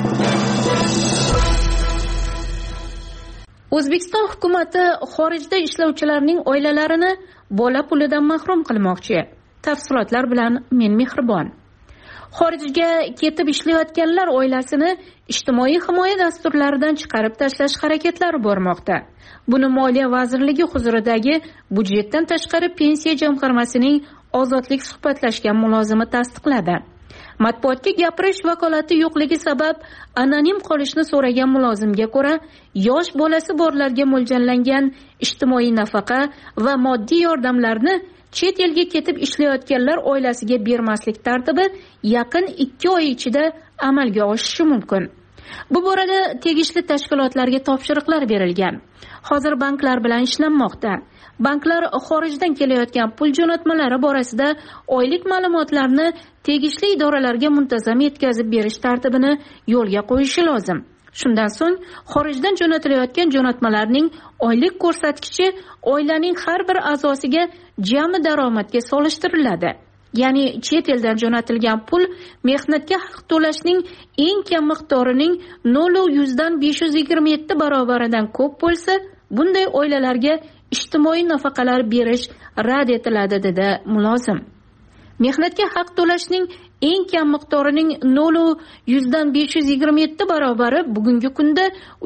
O'zbekiston hukumati xorijda ishlovchilarning oilalarini bola pulidan mahrum qilmoqchi. Tafsilotlar bilan men Mehribon. Xorijga ketib ishlayotganlar oilasini ijtimoiy himoya dasturlaridan chiqarib tashlash harakatlari bormoqda. Buni Moliya vazirligi huzuridagi budjetdan tashqari pensiya jamg'armasining Ozodlik suhbatlashgan mulozimi tasdiqladi. Matbuotga gapirish vakolati yo'qligi sabab anonim qolishni so'ragan mulozimga ko'ra, yosh bolasi borlarga mo'ljallangan ijtimoiy nafaqa va moddiy yordamlarni chet elga ketib ishlayotganlar oilasiga bermaslik tartibi yaqin 2 oy ichida amalga oshishi mumkin. Bu borada tegishli tashkilotlarga topshiriqlar berilgan. Hozir banklar bilan ishlanmoqda. Banklar xorijdan kelayotgan pul jo'natmalari borasida oylik ma'lumotlarni tegishli idoralarga muntazam yetkazib berish tartibini yo'lga qo'yishi lozim. Shundan so'ng xorijdan jo'natilayotgan jo'natmalarning oylik ko'rsatkichi oilaning har bir a'zosiga jami daromadga solishtiriladi. Ya'ni chet eldan jo'natilgan pul mehnatga haq to'lashning eng kam miqdorining 0,527 barobaridan ko'p bo'lsa, bunday oilalarga ijtimoiy nafaqalar berish rad etiladi, dedi mulozim. Mehnatga haq to'lashning eng kam miqdorining 0,527 barobari bugungi kunda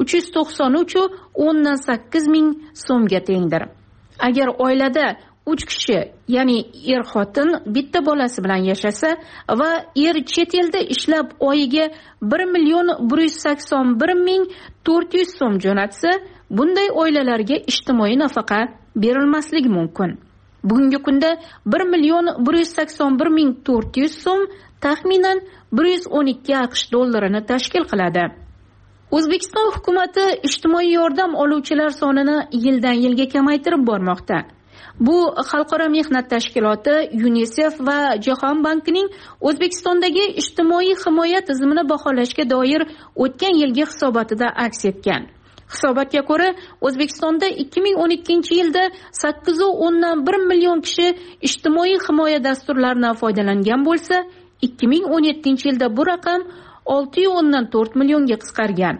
393,8 ming so'mga tengdir. Agar oilada 3 kishi, ya'ni er-xotin bitta bolasi bilan yashasa va er chet elda ishlab oyiga 1,181,400 so'm jo'natsa, bunday oilalarga ijtimoiy nafaqa berilmasligi mumkin. Bugungi kunda 1,181,400 so'm taxminan 112 AQSh dollarini tashkil qiladi. O'zbekiston hukumati ijtimoiy yordam oluvchilar sonini yildan yilga kamaytirib bormoqda. Bu Xalqaro mehnat tashkiloti, UNICEF va Jahon bankining O'zbekistondagi ijtimoiy himoya tizimini baholashga doir o'tgan yilgi hisobotida aks etgan. Hisobotga ko'ra, O'zbekistonda 2012-yilda 8,1 million kishi ijtimoiy himoya dasturlaridan foydalangan bo'lsa, 2017-yilda bu raqam 6,4 millionga qisqargan.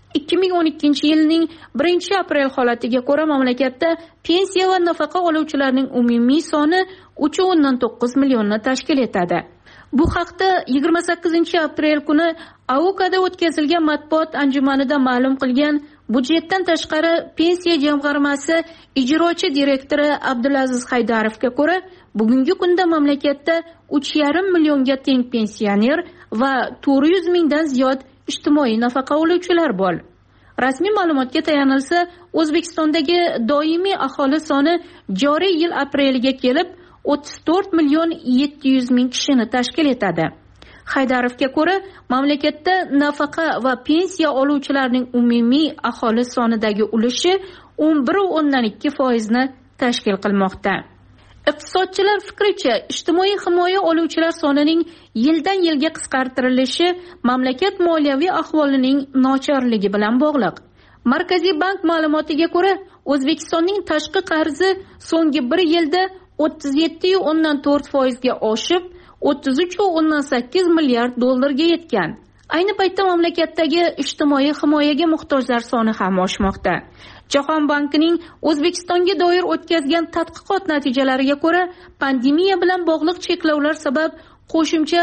2012-yilning 1-aprel holatiga ko'ra mamlakatda pensiya va nafaqa oluvchilarning umumiy soni 3.9 millionni tashkil etadi. Bu haqda 28-aprel kuni AUKada o'tkazilgan matbuot anjumanida ma'lum qilgan Budjetdan tashqari pensiya jamg'armasi ijrochi direktori Abdulaziz Haydarovga ko'ra, bugungi kunda mamlakatda 3,5 millionga teng pensioner va 400 mingdan ziyod ijtimoiy nafaqa oluvchilar bor. Rasmiy ma'lumotga tayanilsa, O'zbekistondagi doimiy aholi soni joriy yil apreliga kelib 34 million 700 ming kishini tashkil etadi. Haydarovga ko'ra, mamlakatda nafaqa va pensiya oluvchilarning umumiy aholi sonidagi ulushi 11.2% ni tashkil qilmoqda. Iqtisodchilar fikricha, ijtimoiy himoya oluvchilar sonining yildan yilga qisqartirilishi mamlakat moliyaviy ahvolining nochorligi bilan bog'liq. Markaziy bank ma'lumotiga ko'ra, O'zbekistonning tashqi qarzi so'nggi 1 yilda 37.4% ga oshib, 33.8 milliard dollarga yetgan. Ayni paytda mamlakatdagi ijtimoiy himoyaga muhtojlar soni ham oshmoqda. Jahon bankining O'zbekistonga doir o'tkazgan tadqiqot natijalariga ko'ra, pandemiya bilan bog'liq cheklovlar sabab qo'shimcha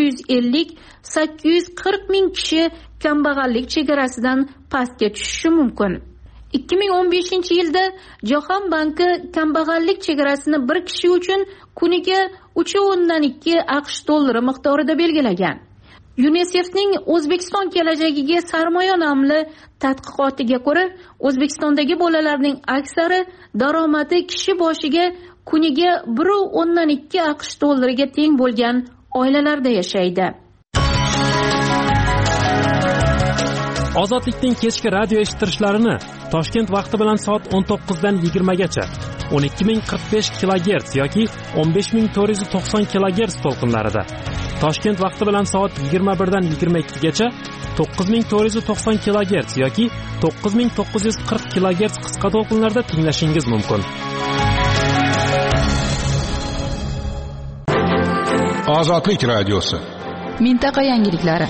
450-840 ming kishi kambag'allik chegarasidan pastga tushishi mumkin. 2015-yilda Jahon banki kambag'allik chegarasini bir kishi uchun kuniga 3.2 AQSh dollari miqdorida belgilagan. UNICEFning O'zbekiston kelajagiga sarmoya nomli tadqiqotiga ko'ra, O'zbekistondagi bolalarning aksari daromadi kishi boshiga kuniga 1.2 AQSh dollariga teng bo'lgan oilalarda yashaydi. Ozodlikning kechki radio eshittirishlarini Toshkent vaqti bilan soat 19 dan 20 gacha 12045 kHz yoki 15490 kHz to'lqinlarida, Toshkent vaqti bilan soat 21 dan 22 gacha 9490 kHz yoki 9940 kHz qisqa to'lqinlarda tinglashingiz mumkin. Ozodlik radiosi. Mintaqa yangiliklari.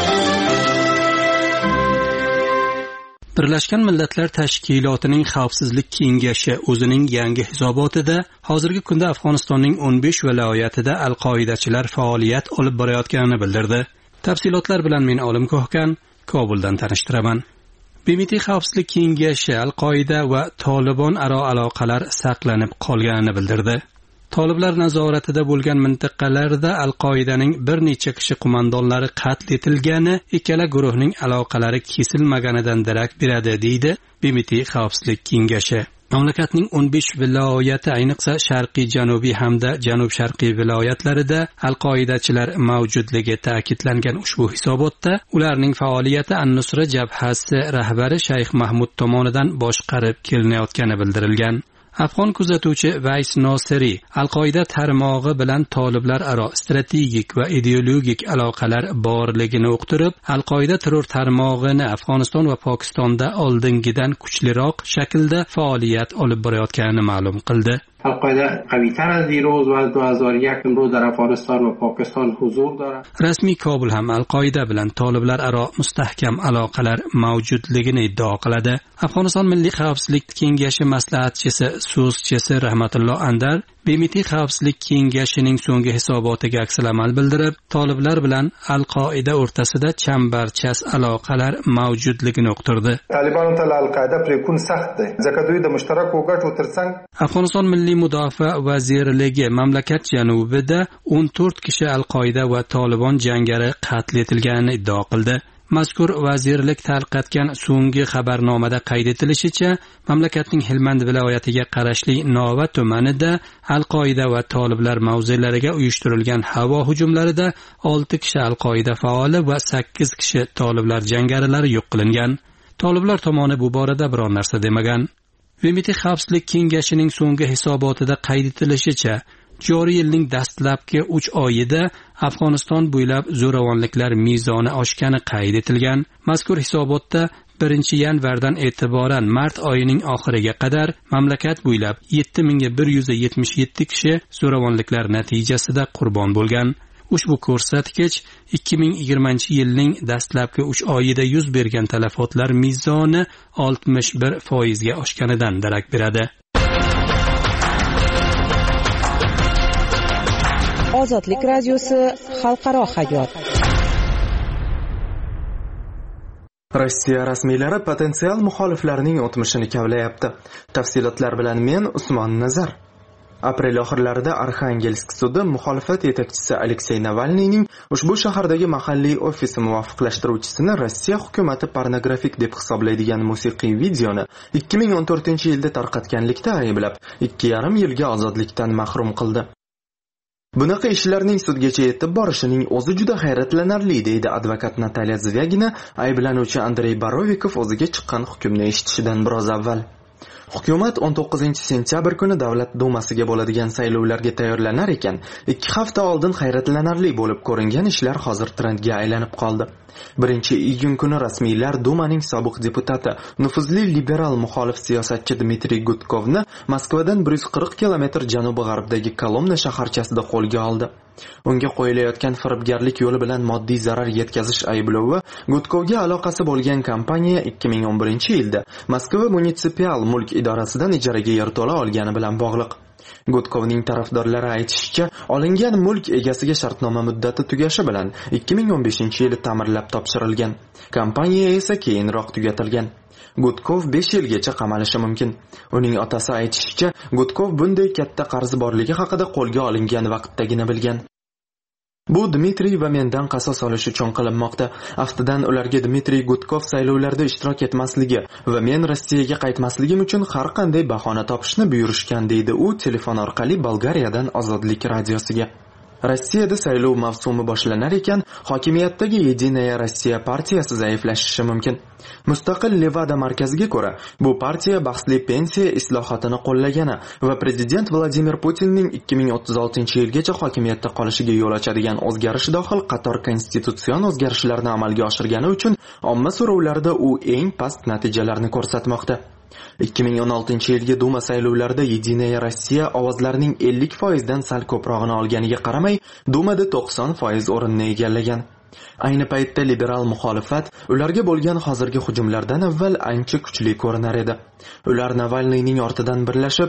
Birlashgan Millatlar Tashkilotining Xavfsizlik kengashi o'zining yangi hisobotida hozirgi kunda Afg'onistonning 15 viloyatida al-qoidachilar faoliyat olib borayotganini bildirdi. Tafsilotlar bilan men Olim Ko'hkan Kobuldan tanishtiraman. BMT Xavfsizlik kengashi al-qoida va Tolibon aro aloqalar saqlanib qolganini bildirdi. Toliblar nazoratida bo'lgan mintaqalarda al-qoidaning bir necha kishi qo'mondonlari qatl etilgani ikkala guruhning aloqalari kesilmaganidan darak beradi, deydi BMT Xavfsizlik kengashi. Mamlakatning 15 viloyati, ayniqsa sharqiy, janubiy hamda janub-sharqiy viloyatlarida al-qoidachilar mavjudligi ta'kidlangan ushbu hisobotda ularning faoliyati An-Nusra jabhasi rahbari Shayx Mahmud tomonidan boshqarib kelinayotgani bildirilgan. Afg'on kuzatuvchi Vays Nosiri al-qoida tarmog'i bilan toliblar aro strategik va ideologik aloqalar borligini uqtirib, al-qoida terror tarmog'ini Afg'oniston va Pokistonda oldingidan kuchliroq shaklda faoliyat olib borayotganini ma'lum qildi. القاعده قوی‌تر از دیروز و 2001 امروز در افغانستان و پاکستان حضور دارد. Rasmiy Kobul ham al-qoida bilan toliblar aro mustahkam aloqalar mavjudligini iddao qiladi. Afg'oniston Milliy xavfsizlik kengashi maslahatchisi so'zchisi Rahmatulloh Andar BMT Xavfsizlik kengashining so'nggi hisobotiga aksamal bildirib, toliblar bilan al-qoida o'rtasida chambarchas aloqalar mavjudligini uqtirdi. Afg'oniston Milliy Mudofaa vazirligi mamlakat janubida 14 kishi al-qoida va Tolibon jangari qatl etilganini iddao qildi. Mazkur vazirlik tarqatgan so'nggi xabarnomada qayd etilishicha, mamlakatning Helmand viloyatiga qarashli Nova tumanida al-qoida va toliblar mavzelariga uyushtirilgan havo hujumlarida 6 kishi al-qoida faoli va 8 kishi toliblar jangarilari yo'q qilingan. Toliblar tomoni bu borada biror narsa demagan. BMT Xavfsizlik kengashining so'nggi hisobotida qayd etilishicha, joriy yilning dastlabki 3 oyida Afg'oniston bo'ylab zo'ravonliklar mezoni oshgani qayd etilgan. Mazkur hisobotda 1-yanvardan e'tiboran mart oyining oxiriga qadar mamlakat bo'ylab 7177 kishi zo'ravonliklar natijasida qurbon bo'lgan. Ushbu ko'rsatkich 2020-yilning dastlabki 3 oyida yuz bergan talafotlar mezoni 61% ga oshganidan darak beradi. Ozodlik radiosi xalqaro hayot. Rossiya rasmiylari potensial muxoliflarning o'tmishini kavlayapti. Tafsilotlar bilan men Usmon Nazar. Aprel oxirlarida Arxangelsk sudi muxolifat yetakchisi Aleksey Navalniyning ushbu shahardagi mahalliy ofisi muvofiqlashtiruvchisini Rossiya hukumati pornografik deb hisoblaydigan musiqiy videoni 2014-yilda tarqatganlikda ayblab, 2,5 yilga ozodlikdan mahrum qildi. Bunaqa ishlarning sudgacha yetib borishining o'zi juda hayratlanarli, deydi advokat Natalya Zvyagina ayblanuvchi Andrey Barovikov o'ziga chiqqan hukmni eshitishidan biroz avval. Hukumat 19-sentyabr kuni Davlat dumasiga bo'ladigan saylovlarga tayyorlanar ekan, 2 hafta oldin hayratlanarli bo'lib ko'ringan ishlar hozir trendga aylanib qoldi. 1-iyun kuni rasmiylar Dumaning sobiq deputati, nufuzli liberal muxolif siyosatchi Dmitriy Gudkovni Moskvadan 140 kilometr janubi-g'arbdagi Kolomna shaharchasida qo'lga oldi. Unga qo'yilayotgan firibgarlik yo'li bilan moddiy zarar yetkazish ayblovi Gudkovga aloqasi bo'lgan kompaniya 2011-yilda Moskva munitsipal mulk idorasidan ijaraga yer to'la olgani bilan bog'liq. Gudkovning tarafdorlari aytishicha, olingan mulk egasiga shartnoma muddati tugashi bilan 2015-yili ta'mirlab topshirilgan. Kompaniya esa keyinroq tugatilgan. Gudkov 5 yilgacha qamalishi mumkin. Uning otasi aytishicha, Gudkov bunday katta qarzi borligi haqida qo'lga olingan vaqtdagina bilgan. Bu Dmitriy va mendan qasos olish uchun qilinmoqda. Aftidan ularga Dmitriy Gudkov saylovlarda ishtirok etmasligi va men Rossiyaga qaytmasligim uchun har qanday bahona topishni buyurishgan, deydi u telefon orqali Bolgariyadan Ozodlik radiosiga. Rossiyada saylov mavsumi boshlanar ekan, hokimiyatdagi Yedinaya Rossiya partiyasi zaiflashishi mumkin. Mustaqil Levada markaziga ko'ra, bu partiya bahsli pensiya islohotini qo'llagani va prezident Vladimir Putinning 2036-yilgacha hokimiyatda qolishiga yo'l ochadigan o'zgarish dohil qator konstitutsion o'zgarishlarni amalga oshirgani uchun omma so'rovlarida u eng past natijalarni ko'rsatmoqda. 2016-yilgi Duma saylovlarida Yedinaya Rossiya ovozlarning 50% dan sal ko'prog'ini olganiga qaramay, Dumada 90% o'rinni egallagan. Ayni paytda liberal muxolifat ularga bo'lgan hozirgi hujumlardan avval ancha kuchli ko'rinar edi. Ular Navalniyning ortidan birlashib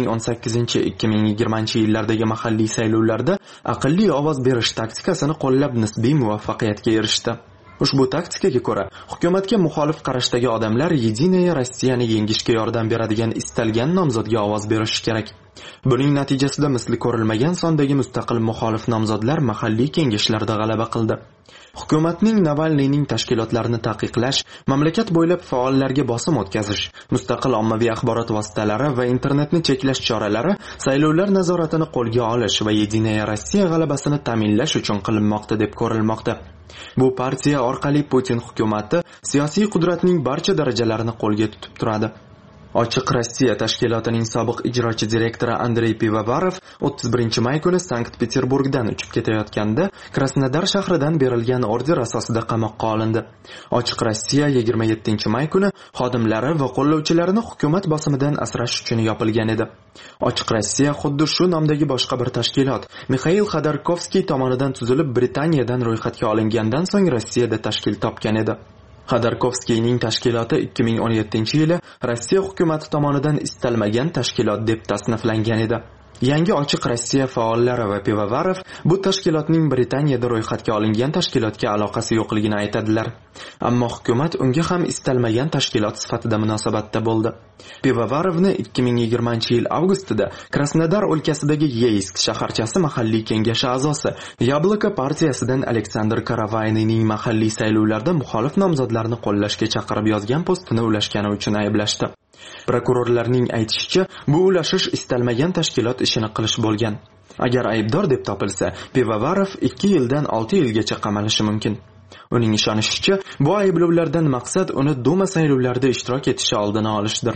2018-2020-yillardagi mahalliy saylovlarda aqlli ovoz berish taktikasini qo'llab nisbiy muvaffaqiyatga erishdi. Ushbu taktikaga ko'ra, hukumatga muxolif qarashdagi odamlar Yedinaya Rossiyani yengishga yordam beradigan istalgan nomzodga ovoz berishi kerak. Buning natijasida misli ko'rilmagan sondagi mustaqil muxolif nomzodlar mahalliy kengashlarda g'alaba qildi. Hukumatning Navalniyning tashkilotlarini taqiqlash, mamlakat bo'ylab faollarga bosim o'tkazish, mustaqil ommaviy axborot vositalari va internetni cheklash choralari saylovlar nazoratini qo'lga olish va Yedinaya Rossiya g'alabasini ta'minlash uchun qilinmoqda deb ko'rilmoqda. Bu partiya orqali Putin hukumati siyosiy qudratning barcha darajalarini qo'lga tutib turadi. Ochiq Rossiya tashkilotining sobiq ijrochi direktori Andrey Pivovarov 31-may kuni Sankt-Peterburgdan uchib ketayotganda Krasnodar shahridan berilgan order asosida qamoqqa olindi. Ochiq Rossiya 27-may kuni xodimlari va qo'llovchilarini hukumat bosimidan asrash uchun yopilgan edi. Ochiq Rossiya xuddi shu nomdagi boshqa bir tashkilot Mikhail Xodorkovskiy tomonidan tuzilib Britaniyadan ro'yxatga olingandan so'ng Rossiyada tashkil topgan edi. Xodorkovskiyning tashkiloti 2017-yili Rossiya hukumati tomonidan istalmagan tashkilot deb tasniflangan edi. Yangi Ochiq Rossiya faollari va Pivovarov bu tashkilotning Britaniyada ro'yxatga olingan tashkilotga aloqasi yo'qligini aytadilar. Ammo hukumat unga ham istalmagan tashkilot sifatida munosabatda bo'ldi. Pivovarovni 2020-yil avgustida Krasnodar o'lkasidagi Yeysk shaharchasi mahalliy kengashi a'zosi Yabloko partiyasidan Aleksandr Karavaynining mahalliy saylovlarda muxolif nomzodlarni qo'llashga chaqirib yozgan postini ulashgani uchun ayblashdi. Prokurorlarning aytishicha, bu ulashish istalmagan tashkilot ishini qilish bo'lgan. Agar aybdor deb topilsa, Pivovarov 2 yildan 6 yilgacha qamalishi mumkin. Uning ishonishicha, bu ayblovlardan maqsad uni Duma saylovlarida ishtirok etishi oldini olishdir.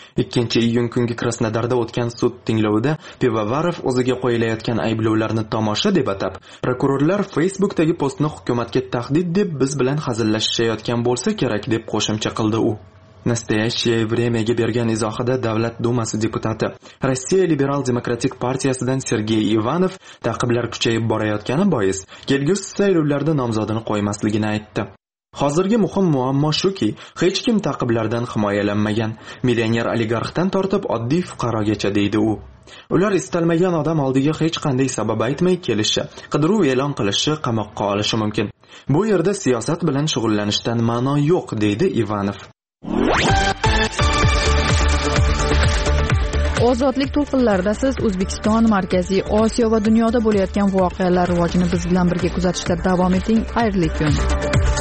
2-iyun kungi Krasnodarda o'tgan sud tinglovida Pivovarov o'ziga qo'yilayotgan ayblovlarni tomosha deb atab, prokurorlar Facebookdagi postni hukumatga tahdid deb biz bilan hazillashayotgan bo'lsa kerak deb qo'shimcha qildi u. Nastoyashye vremyaga bergan izohida Davlat dumasi deputati Rossiya Liberal Demokratik partiyasidan Sergey Ivanov ta'qiblar kuchayib borayotgani bois kelgusi saylovlarda nomzodini qo'ymasligini aytdi. Hozirgi muhim muammo shuki, hech kim ta'qiblardan himoyalanmagan, millioner oligarxdan tortib oddiy fuqarogacha deydi u. Ular istalmagan odam oldiga hech qanday sabab aytmay kelishi, qidiruv e'lon qilishi, qamoqqa olishi mumkin. Bu yerda siyosat bilan shug'ullanishdan ma'no yo'q, deydi Ivanov. Ozodlik to'lqinlarida siz O'zbekiston, Markaziy Osiyo va dunyoda bo'layotgan voqealar rivojini biz bilan birga kuzatishda davom eting. Xayrli kun.